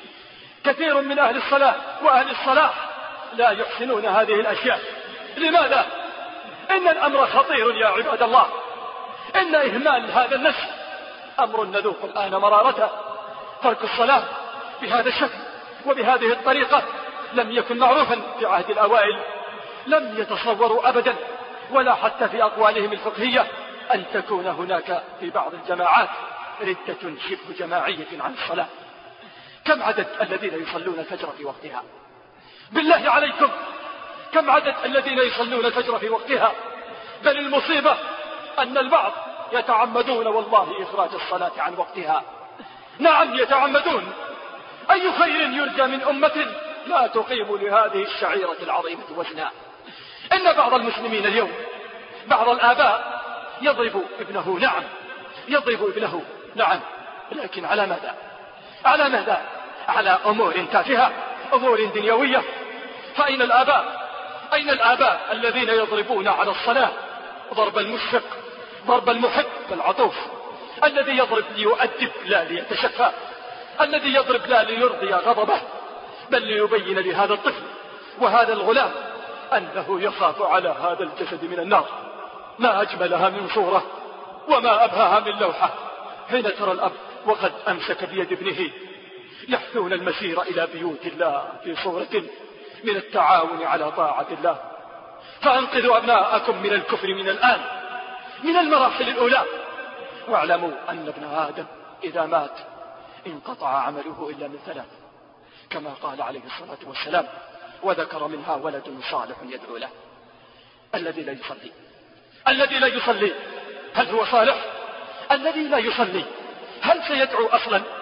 كثير من أهل الصلاة وأهل الصلاح لا يحسنون هذه الأشياء. لماذا؟ إن الأمر خطير يا عباد الله، إن إهمال هذا النسل أمر نذوق الآن مرارته. ترك الصلاة بهذا الشكل وبهذه الطريقة لم يكن معروفا في عهد الأوائل، لم يتصوروا أبدا ولا حتى في أقوالهم الفقهية أن تكون هناك في بعض الجماعات ردة شبه جماعية عن الصلاة. كم عدد الذين يصلون الفجر في وقتها؟ بالله عليكم، كم عدد الذين يصلون الفجر في وقتها؟ بل المصيبة أن البعض يتعمدون والله إخراج الصلاة عن وقتها. نعم يتعمدون. أي خير يرجى من أمة لا تقيم لهذه الشعيرة العظيمة وزنا؟ إن بعض المسلمين اليوم، بعض الآباء يضرب ابنه، نعم يضرب ابنه، نعم، لكن على ماذا؟ على ماذا؟ على أمور تافهة، أمور دنيوية. فأين الآباء؟ أين الآباء الذين يضربون على الصلاة ضرب المشفق، ضرب المحب العطوف، الذي يضرب ليؤدب لا ليتشفى، الذي يضرب لا ليرضي غضبه، بل ليبين لهذا الطفل وهذا الغلام أنه يخاف على هذا الجسد من النار. ما أجملها من صورة وما أبهاها من لوحة، حين ترى الأب وقد أمسك بيد ابنه يحثون المسير إلى بيوت الله في صورة من التعاون على طاعة الله. فأنقذوا أبناءكم من الكفر من الآن، من المراحل الأولى، واعلموا أن ابن آدم إذا مات انقطع عمله إلا من ثلاث، كما قال عليه الصلاة والسلام، وذكر منها ولد صالح يدعو له. الذي لا يصلي، الذي لا يصلي هل هو صالح؟ الذي لا يصلي هل سيدعو أصلا؟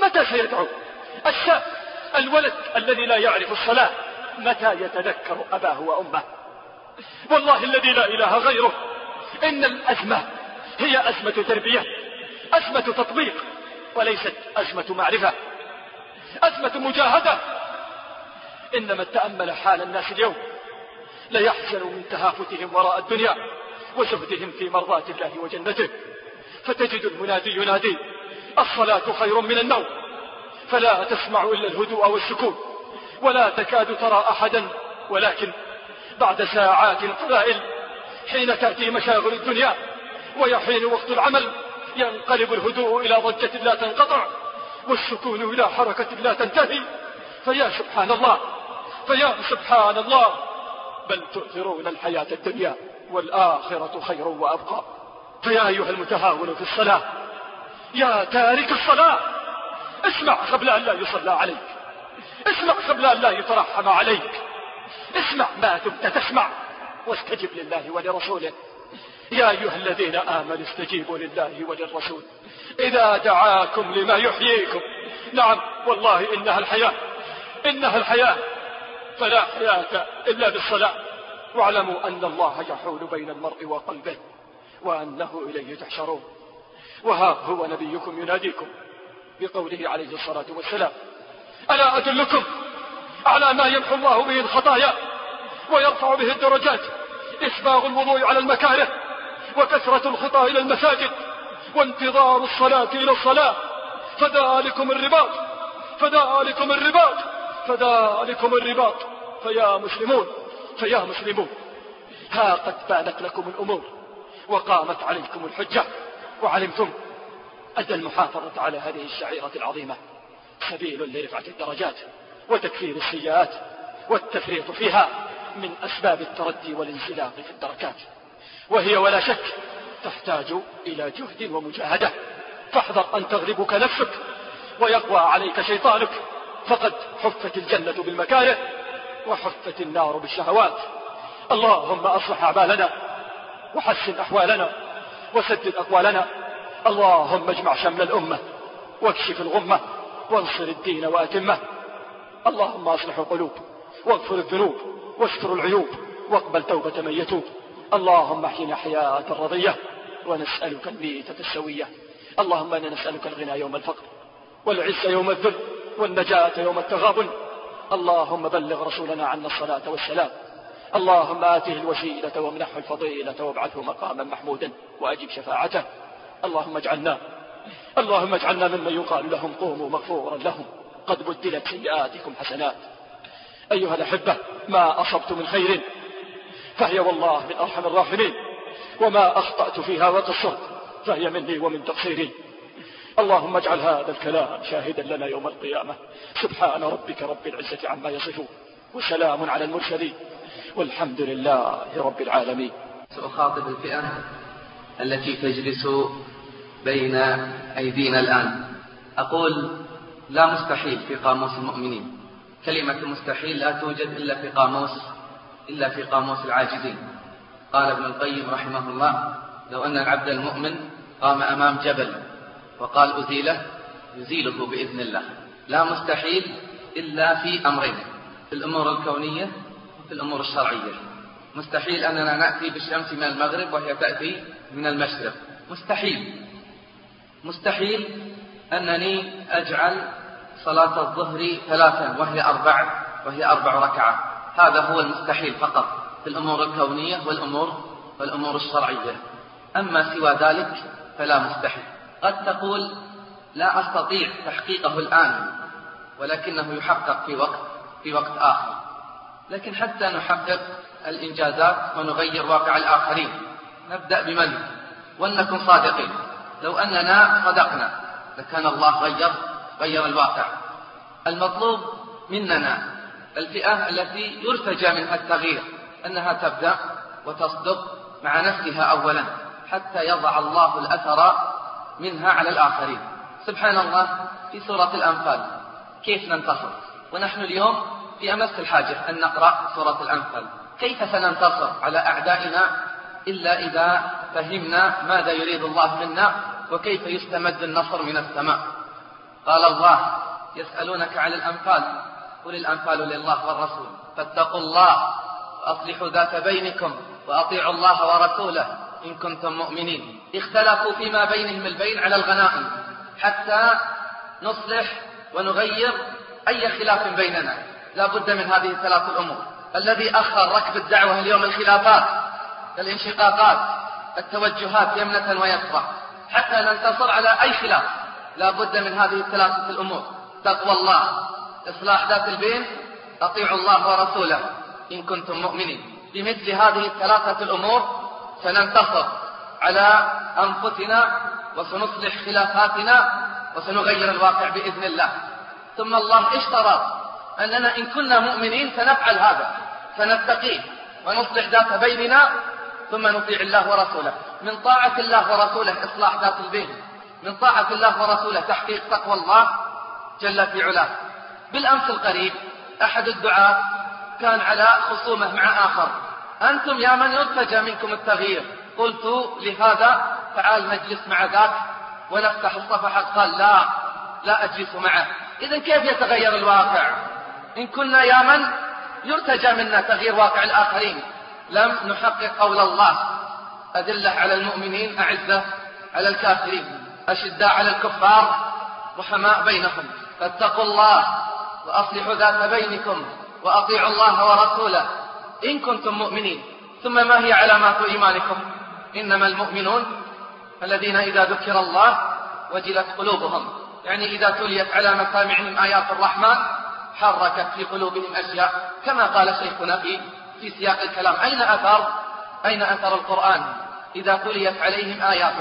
متى سيدعو؟ الشاب الولد الذي لا يعرف الصلاة متى يتذكر أباه وأمه؟ والله الذي لا إله غيره إن الأزمة هي أزمة تربية، أزمة تطبيق، وليست أزمة معرفة، أزمة مجاهدة. إنما تأمل حال الناس اليوم ليحزنوا من تهافتهم وراء الدنيا وزهدهم في مرضاة الله وجنته، فتجد المنادي ينادي: الصلاة خير من النوم، فلا تسمع إلا الهدوء والسكون، ولا تكاد ترى أحدا. ولكن بعد ساعات قلائل حين تأتي مشاغل الدنيا ويحين وقت العمل ينقلب الهدوء إلى ضجة لا تنقطع والسكون إلى حركة لا تنتهي. فيا سبحان الله، فيا سبحان الله، بل تؤثرون الحياة الدنيا والآخرة خير وأبقى. فيا أيها المتهاون في الصلاة، يا تارك الصلاة، اسمع قبل أن لا يصلى عليك، اسمع قبل أن لا يترحم عليك، اسمع ما دمت تسمع، واستجب لله ولرسوله. يا أيها الذين آمنوا استجيبوا لله وللرسول إذا دعاكم لما يحييكم. نعم والله إنها الحياة، إنها الحياة، فلا حياة إلا بالصلاة. واعلموا أن الله يحول بين المرء وقلبه وأنه إليه تحشرون. وها هو نبيكم يناديكم بقوله عليه الصلاة والسلام: ألا أدلكم على ما يمحو الله به الخطايا ويرفع به الدرجات؟ إسباغ الوضوء على المكاره، وكثرة الخطى إلى المساجد، وانتظار الصلاة إلى الصلاة. فذلكم الرباط، فذلكم الرباط، فذلكم الرباط. فيا مسلمون، فيا مسلمون، ها قد بانت لكم الأمور وقامت عليكم الحجة، وعلمتم أن المحافظة على هذه الشعيرة العظيمة سبيل لرفعة الدرجات وتكفير السيئات، والتفريط فيها من أسباب التردي والانزلاق في الدركات، وهي ولا شك تحتاج إلى جهد ومجاهدة. فاحذر أن تغلبك نفسك ويقوى عليك شيطانك، فقد حفت الجنة بالمكاره وحفت النار بالشهوات. اللهم أصلح أعمالنا وحسن أحوالنا وسدد أقوالنا. اللهم اجمع شمل الأمة واكشف الغمة وانصر الدين وأتمه. اللهم أصلح القلوب واغفر الذنوب واستر العيوب واقبل توبة من يتوب. اللهم احينا حياة رضية ونسألك الميتة السوية. اللهم إنا نسألك الغنى يوم الفقر والعز يوم الذل والنجاة يوم التغابن. اللهم بلغ رسولنا عنا الصلاة والسلام. اللهم آته الوسيلة وامنحه الفضيلة وابعثه مقاما محمودا وأجب شفاعته. اللهم اجعلنا ممن يقال لهم قوموا مغفورا لهم قد بدلت سيئاتكم حسنات. أيها الأحبة، ما أصبت من خير فهي والله من أرحم الراحمين، وما أخطأت فيها وقصرت فهي مني ومن تقصيري. اللهم اجعل هذا الكلام شاهدا لنا يوم القيامة. سبحان ربك رب العزة عما يصفون، وسلام على المرسلين، والحمد لله رب العالمين. سأخاطب الفئة التي تجلس بين أيدينا الآن. أقول: لا مستحيل في قاموس المؤمنين. كلمة المستحيل لا توجد إلا في قاموس العاجزين. قال ابن القيم رحمه الله: لو أن العبد المؤمن قام أمام جبل وقال أزيله يزيله بإذن الله. لا مستحيل إلا في أمرين: في الأمور الكونية وفي الأمور الشرعية. مستحيل أننا نأتي بالشمس من المغرب وهي تأتي من المشرق. مستحيل أنني أجعل صلاة الظهر 3 وهي 4 ركعات. هذا هو المستحيل فقط في الأمور الكونية والأمور الشرعية. أما سوى ذلك فلا مستحيل. قد تقول: لا أستطيع تحقيقه الآن، ولكنه يحقق في وقت آخر. لكن حتى نحقق الإنجازات ونغير واقع الآخرين نبدأ بمن؟ ولنكن صادقين. لو أننا صدقنا لكان الله غير الواقع. المطلوب مننا الفئة التي يرتجى منها التغيير أنها تبدأ وتصدق مع نفسها أولا حتى يضع الله الأثر منها على الآخرين. سبحان الله، في سورة الأنفال كيف ننتصر؟ ونحن اليوم في أمس الحاجة أن نقرأ سورة الأنفال. كيف سننتصر على أعدائنا إلا إذا فهمنا ماذا يريد الله منا وكيف يستمد النصر من السماء؟ قال الله: يسألونك عن الأنفال قل الأنفال لله والرسول فاتقوا الله وأصلحوا ذات بينكم وأطيعوا الله ورسوله إن كنتم مؤمنين. اختلفوا فيما بينهم البين على الغنائم حتى نصلح ونغير أي خلاف بيننا. لا بد من هذه الثلاث الأمور. الذي أخر ركب الدعوة اليوم الخلافات، الانشقاقات، التوجهات يمنة ويسرى حتى ننتصر على أي خلاف. لا بد من هذه الثلاثة الأمور: تقوى الله، إصلاح ذات البين، أطيعوا الله ورسوله إن كنتم مؤمنين. بمثل هذه الثلاثة الأمور سننتصر على أنفسنا وسنصلح خلافاتنا وسنغير الواقع بإذن الله. ثم الله اشترط أننا إن كنا مؤمنين سنفعل هذا، سنتقيه ونصلح ذات بيننا ثم نطيع الله ورسوله. من طاعة الله ورسوله إصلاح ذات البين، من طاعة الله ورسوله تحقيق تقوى الله جل في علاه. بالأمس القريب أحد الدعاة كان على خصومة مع آخر: أنتم يا من يرتجى منكم التغيير. قلت لهذا: تعال نجلس مع ذاك ونفتح الصفحة. قال: لا أجلس معه. إذن كيف يتغير الواقع إن كنا يا من يرتجى منا تغيير واقع الآخرين لم نحقق قول الله: أذلة على المؤمنين أعزة على الكافرين أشداء على الكفار رحماء بينهم فاتقوا الله وأصلحوا ذات بينكم وأطيعوا الله ورسوله إن كنتم مؤمنين. ثم ما هي علامات إيمانكم؟ إنما المؤمنون الذين إذا ذكر الله وجلت قلوبهم، يعني إذا تليت على مسامعهم آيات الرحمن حركت في قلوبهم أشياء، كما قال شيخنا في سياق الكلام: أين أثر القرآن إذا تليت عليهم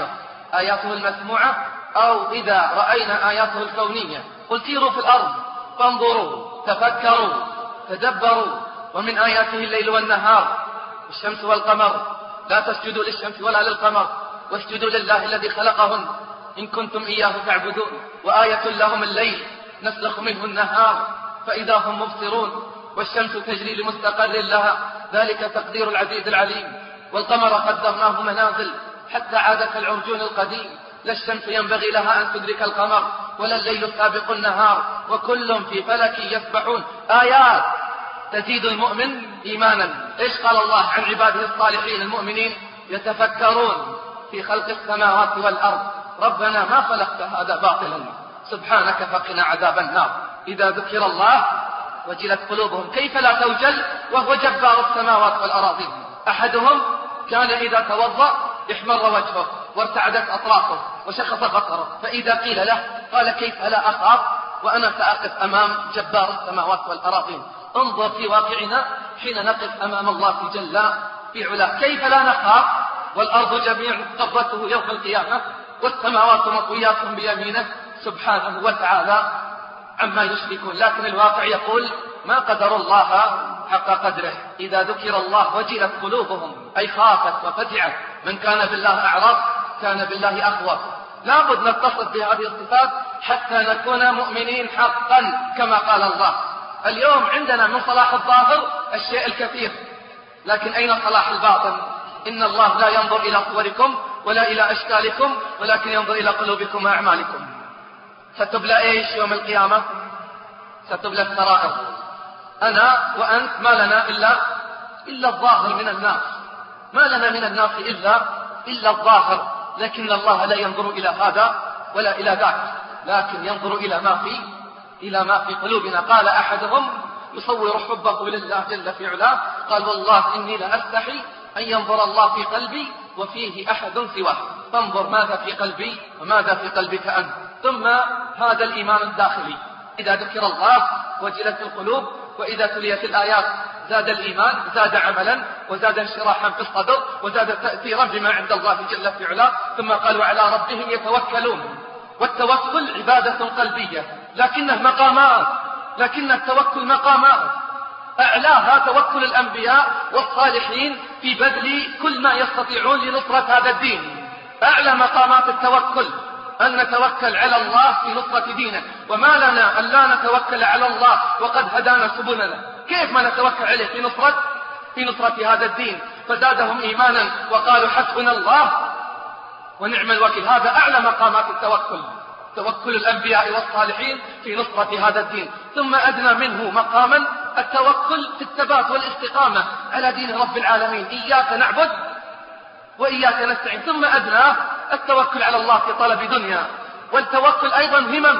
آياته المسموعة، أو إذا رأينا آياته الكونية. قل سيروا في الأرض فانظروا تفكروا تدبروا ومن آياته الليل والنهار والشمس والقمر لا تسجدوا للشمس ولا للقمر واسجدوا لله الذي خلقهن إن كنتم إياه تعبدون. وآية لهم الليل نسلخ منه النهار فإذا هم مبصرون والشمس تجري لمستقر لها ذلك تقدير العزيز العليم. والقمر قدرناه منازل حتى عاد كالعرجون القديم لا الشمس ينبغي لها أن تدرك القمر ولا الليل سابق النهار وكل في فلك يسبحون. آيات تزيد المؤمن إيمانا. إيش قال الله عن عباده الصالحين المؤمنين؟ يتفكرون في خلق السماوات والأرض ربنا ما خلقت هذا باطلا سبحانك فقنا عذاب النار. إذا ذكر الله وجلت قلوبهم. كيف لا توجل وهو جبار السماوات والأراضين؟ أحدهم كان إذا توضأ احمر وجهه وارتعدت أطرافه وشخص بصره، فإذا قيل له قال: كيف لا أخاف وأنا سأقف أمام جبار السماوات والأراضين؟ انظر في واقعنا حين نقف أمام الله جل في علاه، كيف لا نخاف والأرض جميع قبضته يوم القيامة والسماوات مطويات بيمينه سبحانه وتعالى عما يشركون. لكن الواقع يقول: ما قدر الله حق قدره. إذا ذكر الله وجلت قلوبهم، أي خافت وفزعت. من كان بالله أعرض كان بالله أخوف. لابد نتصف بهذه الصفات حتى نكون مؤمنين حقا كما قال الله. اليوم عندنا من صلاح الظاهر الشيء الكثير، لكن أين صلاح الباطن؟ إن الله لا ينظر إلى صوركم ولا إلى أشكالكم ولكن ينظر إلى قلوبكم وأعمالكم. ستبلى إيش يوم القيامة؟ ستبلى السرائر. أنا وأنت ما لنا إلا الظاهر من الناس، ما لنا من الناس إلا الظاهر، لكن الله لا ينظر إلى هذا ولا إلى ذاك، لكن ينظر إلى ما في قلوبنا. قال أحدهم يصور حبه لله جل في علاه: قال: والله إني لأستحي أن ينظر الله في قلبي وفيه أحد سواه. فانظر ماذا في قلبي وماذا في قلبك أنت. ثم هذا الإيمان الداخلي: إذا ذكر الله وجلت القلوب وإذا تليت الآيات زاد الإيمان، زاد عملا وزاد انشراحا في الصدر وزاد تأثيرا بما عند الله جل في علاه. ثم قال: وعلى ربهم يتوكلون. والتوكل عبادة قلبية لكن التوكل مقامات. أعلاها توكل الأنبياء والصالحين في بذل كل ما يستطيعون لنصرة هذا الدين. أعلى مقامات التوكل أن نتوكل على الله في نصرة دينه. وما لنا أن لا نتوكل على الله وقد هدانا سبلنا؟ كيف ما نتوكل عليه في نصرة هذا الدين؟ فزادهم إيمانا وقالوا: حسبنا الله ونعم الوكيل. هذا أعلى مقامات التوكل. توكل الأنبياء والصالحين في نصرة هذا الدين. ثم أدنى منه مقاما التوكل في الثبات والاستقامة على دين رب العالمين، إياك نعبد وإياك نستعين. ثم أدنى التوكل على الله في طلب دنيا. والتوكل أيضا همم،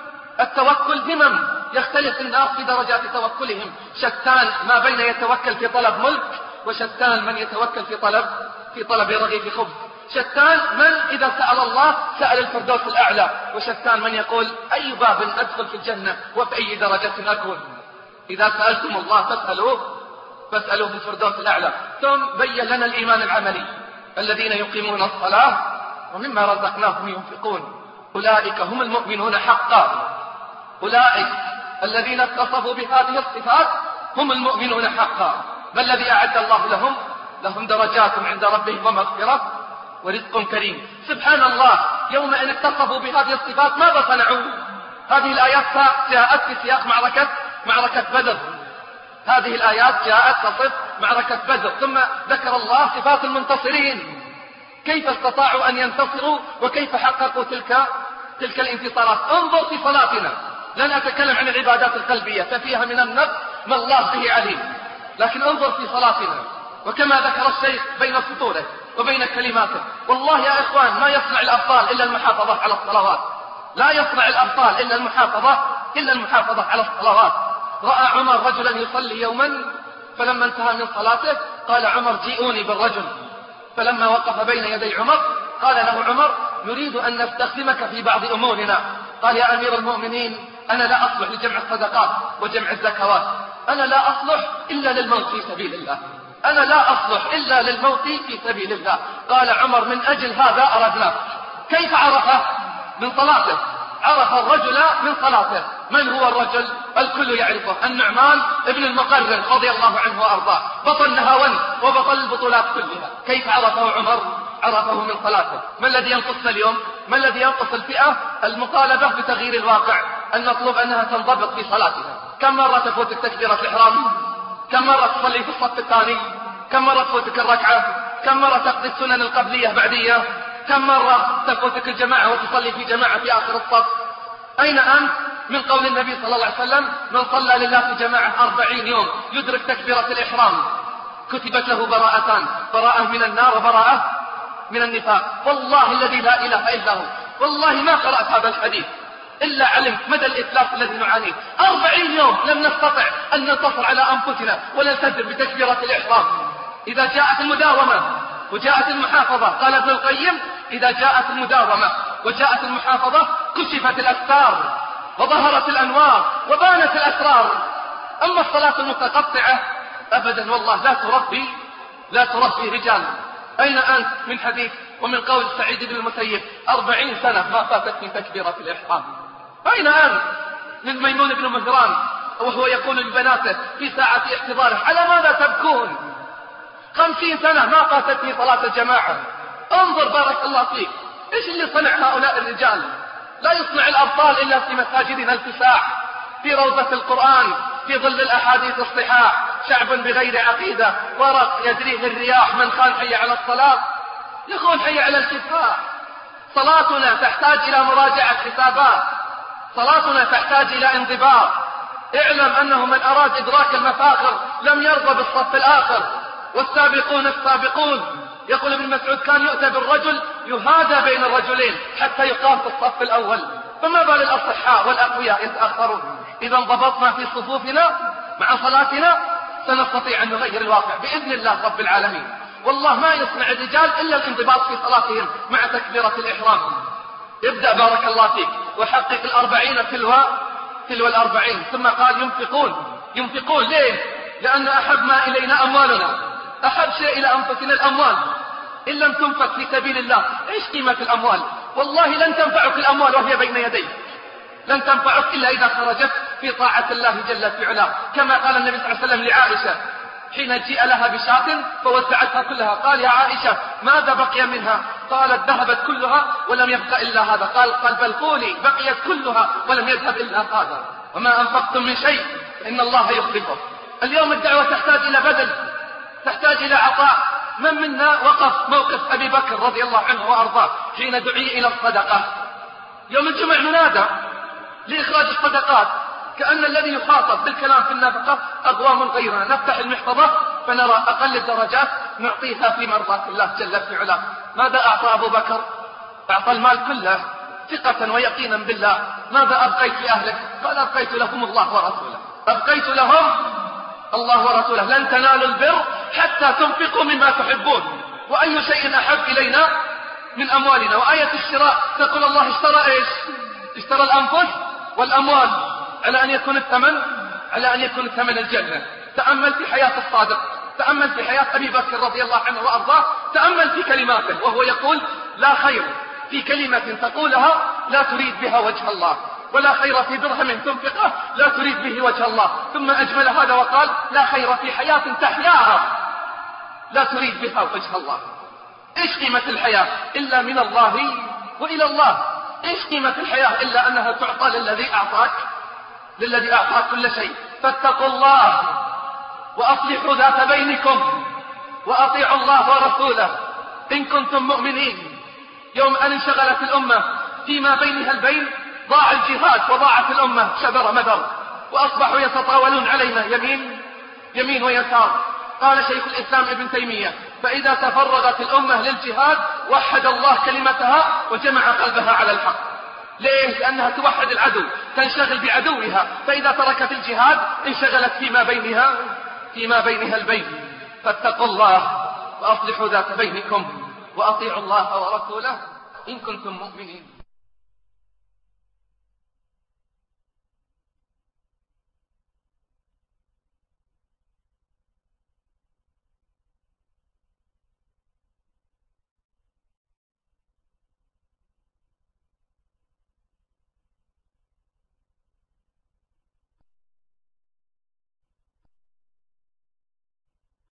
التوكل همم، يختلف الناس في درجات توكلهم، شتان ما بين يتوكل في طلب ملك وشتان من يتوكل في طلب رغيف خبز. شتان من إذا سأل الله سأل الفردوس الأعلى، وشتان من يقول أي باب أدخل في الجنة وفي أي درجة أكون. إذا سألتم الله فاسألوه في الفردوس الأعلى. ثم بين لنا الإيمان العملي، الذين يقيمون الصلاة ومما رزقناهم ينفقون أولئك هم المؤمنون حقا. أولئك الذين اتصفوا بهذه الصفات هم المؤمنون حقا. ما الذي أعد الله لهم درجات عند ربهم ومغفرة ورزق كريم. سبحان الله، يوم أن اتصفوا بهذه الصفات ماذا صنعوا؟ هذه الآيات جاءت في سياق معركة بدر. هذه الآيات جاءت تصف معركة بدر. ثم ذكر الله صفات المنتصرين، كيف استطاعوا أن ينتصروا وكيف حققوا تلك الانتصارات. انظر في صلاتنا، لن أتكلم عن العبادات القلبية ففيها من النقص ما الله به عليم، لكن انظر في صلاتنا وكما ذكر الشيخ بين سطوره وبين كلماته. والله يا إخوان ما يصنع الأبطال إلا المحافظة على الصلوات، لا يصنع الأبطال إلا المحافظة على الصلوات. رأى عمر رجلا يصلي يوما، فلما انتهى من صلاته قال عمر جيئوني بالرجل. فلما وقف بين يدي عمر قال له عمر نريد أن نستخدمك في بعض أمورنا. قال يا أمير المؤمنين أنا لا أصلح لجمع الصدقات وجمع الزكوات، أنا لا أصلح إلا للموت في سبيل الله، أنا لا أصلح إلا للموت في سبيل الله. قال عمر من أجل هذا أردنا. كيف عرفه؟ من صلاته، عرف الرجل من صلاته. من هو الرجل؟ الكل يعرفه، النعمان ابن المقرن رضي الله عنه وأرضاه، بطل نهاوند وبطل البطولات كلها. كيف عرفه عمر؟ عرفه من صلاته. ما الذي ينقصنا اليوم؟ ما الذي ينقص الفئة؟ المطالبة بتغيير الواقع، أن نطلب أنها تنضبط في صلاتها. كم مرة تفوتك تكبيرة الإحرام؟ كم مرة تصلي في الصف الثاني؟ كم مرة تفوتك الركعة؟ كم مرة تقضي السنن القبلية بعدية؟ كم مرة تفوتك الجماعة وتصلي في جماعة في آخر الصف؟ أين أنت من قول النبي صلى الله عليه وسلم من صلى لله في جماعة 40 يوم يدرك تكبيرة الإحرام كتبت له براءتان، براءة من النار وبراءة من النفاق. والله الذي لا إله إلا هو، والله ما قرأت هذا الحديث إلا علمت مدى الإتلاف الذي نعانيه. 40 يوم لم نستطع أن ننتصر على أنفسنا ونلتزم بتكبيرة الإحرام. إذا جاءت المداومة وجاءت المحافظة، قال ابن القيم إذا جاءت المداومة وجاءت المحافظة كشفت الأستار وظهرت الأنوار وبانت الأسرار. أما الصلاة المتقطعة أبدا والله لا تربي رجال. أين أنت من حديث ومن قول سعيد بن المسيب 40 سنة ما فاتتني تكبيرة الإحرام؟ أين أنت من ميمون بن مهران وهو يقول لبناته في ساعة احتضاره على ماذا تبكون؟ 50 سنة ما فاتتني صلاة الجماعة. انظر بارك الله فيك إيش اللي صنع هؤلاء الرجال. لا يصنع الأبطال إلا في مساجدنا الفساح، في روضة القرآن، في ظل الأحاديث الصحاح، شعب بغير عقيدة، ورق يجريه الرياح، من خان حي على الصلاة يخون حي على الكفاح. صلاتنا تحتاج إلى مراجعة حسابات، صلاتنا تحتاج إلى انضباط. اعلم أنه من أراد إدراك المفاخر لم يرضى بالصف الآخر. والسابقون السابقون، يقول ابن مسعود كان يؤتى بالرجل يهادى بين الرجلين حتى يقام في الصف الأول، فما بال الأصحاء والأقوياء يتأخرون. إذا انضبطنا في صفوفنا مع صلاتنا سنستطيع أن نغير الواقع بإذن الله رب العالمين. والله ما يصنع الرجال إلا الانضباط في صلاتهم مع تكبيرة الإحرام. ابدأ بارك الله فيك وحقق 40 تلو 40. ثم قال ينفقون ليه؟ لأن أحب ما إلينا أموالنا، أحب شيء إلى أنفسنا الأموال. إن لم تنفق في سبيل الله إيش قيمة الأموال؟ والله لن تنفعك الأموال وهي بين يديك، لن تنفعك إلا إذا خرجت في طاعة الله جل في علاه. كما قال النبي صلى الله عليه وسلم لعائشة حين جيء لها بشاة فوزعتها كلها، قال يا عائشة ماذا بقي منها؟ قالت ذهبت كلها ولم يبق إلا هذا. قال بل قولي بقيت كلها ولم يذهب إلا هذا. وما أنفقتم من شيء إن الله يخلفه. اليوم الدعوة تحتاج إلى بذل، تحتاج إلى عطاء. من منا وقف موقف أبي بكر رضي الله عنه وأرضاه حين دعي إلى الصدقة؟ يوم الجمعة منادى لإخراج الصدقات، كأن الذي يخاطب بالكلام في النفقة أقوام غيرنا. نفتح المحفظة فنرى أقل الدرجات نعطيها في مرضاة الله جل في علاه. ماذا أعطى أبو بكر؟ أعطى المال كله ثقة ويقينا بالله. ماذا أبقيت لأهلك؟ قال أبقيت لهم الله ورسوله. أبقيت لهم الله ورسوله. لن تنالوا البر حتى تنفقوا مما تحبون. وأي شيء أحب إلينا من أموالنا؟ وآية الشراء تقول الله اشترى إيش؟ اشترى الأنفس والأموال على أن يكون الثمن الجنة. تأمل في حياة الصادق، تأمل في حياة أبي بكر رضي الله عنه وأرضاه، تأمل في كلماته وهو يقول لا خير في كلمة تقولها لا تريد بها وجه الله، ولا خير في درهم تنفقه لا تريد به وجه الله. ثم أجمل هذا وقال لا خير في حياة تحياها لا تريد بها وجه الله. إيش قيمة الحياة إلا من الله وإلى الله؟ إيش قيمة الحياة إلا أنها تعطى للذي أعطاك كل شيء؟ فاتقوا الله وأصلحوا ذات بينكم وأطيعوا الله ورسوله إن كنتم مؤمنين. يوم أن انشغلت الأمة فيما بينها البين ضاع الجهاد وضاعت الأمة شبر مدر، وأصبحوا يتطاولون علينا يمين ويسار. قال شيخ الإسلام ابن تيمية فإذا تفرغت الأمة للجهاد وحد الله كلمتها وجمع قلبها على الحق. ليه؟ لأنها توحد العدو، تنشغل بعدوها. فإذا تركت الجهاد انشغلت فيما بينها البين. فاتقوا الله وأصلحوا ذات بينكم وأطيعوا الله ورسوله إن كنتم مؤمنين.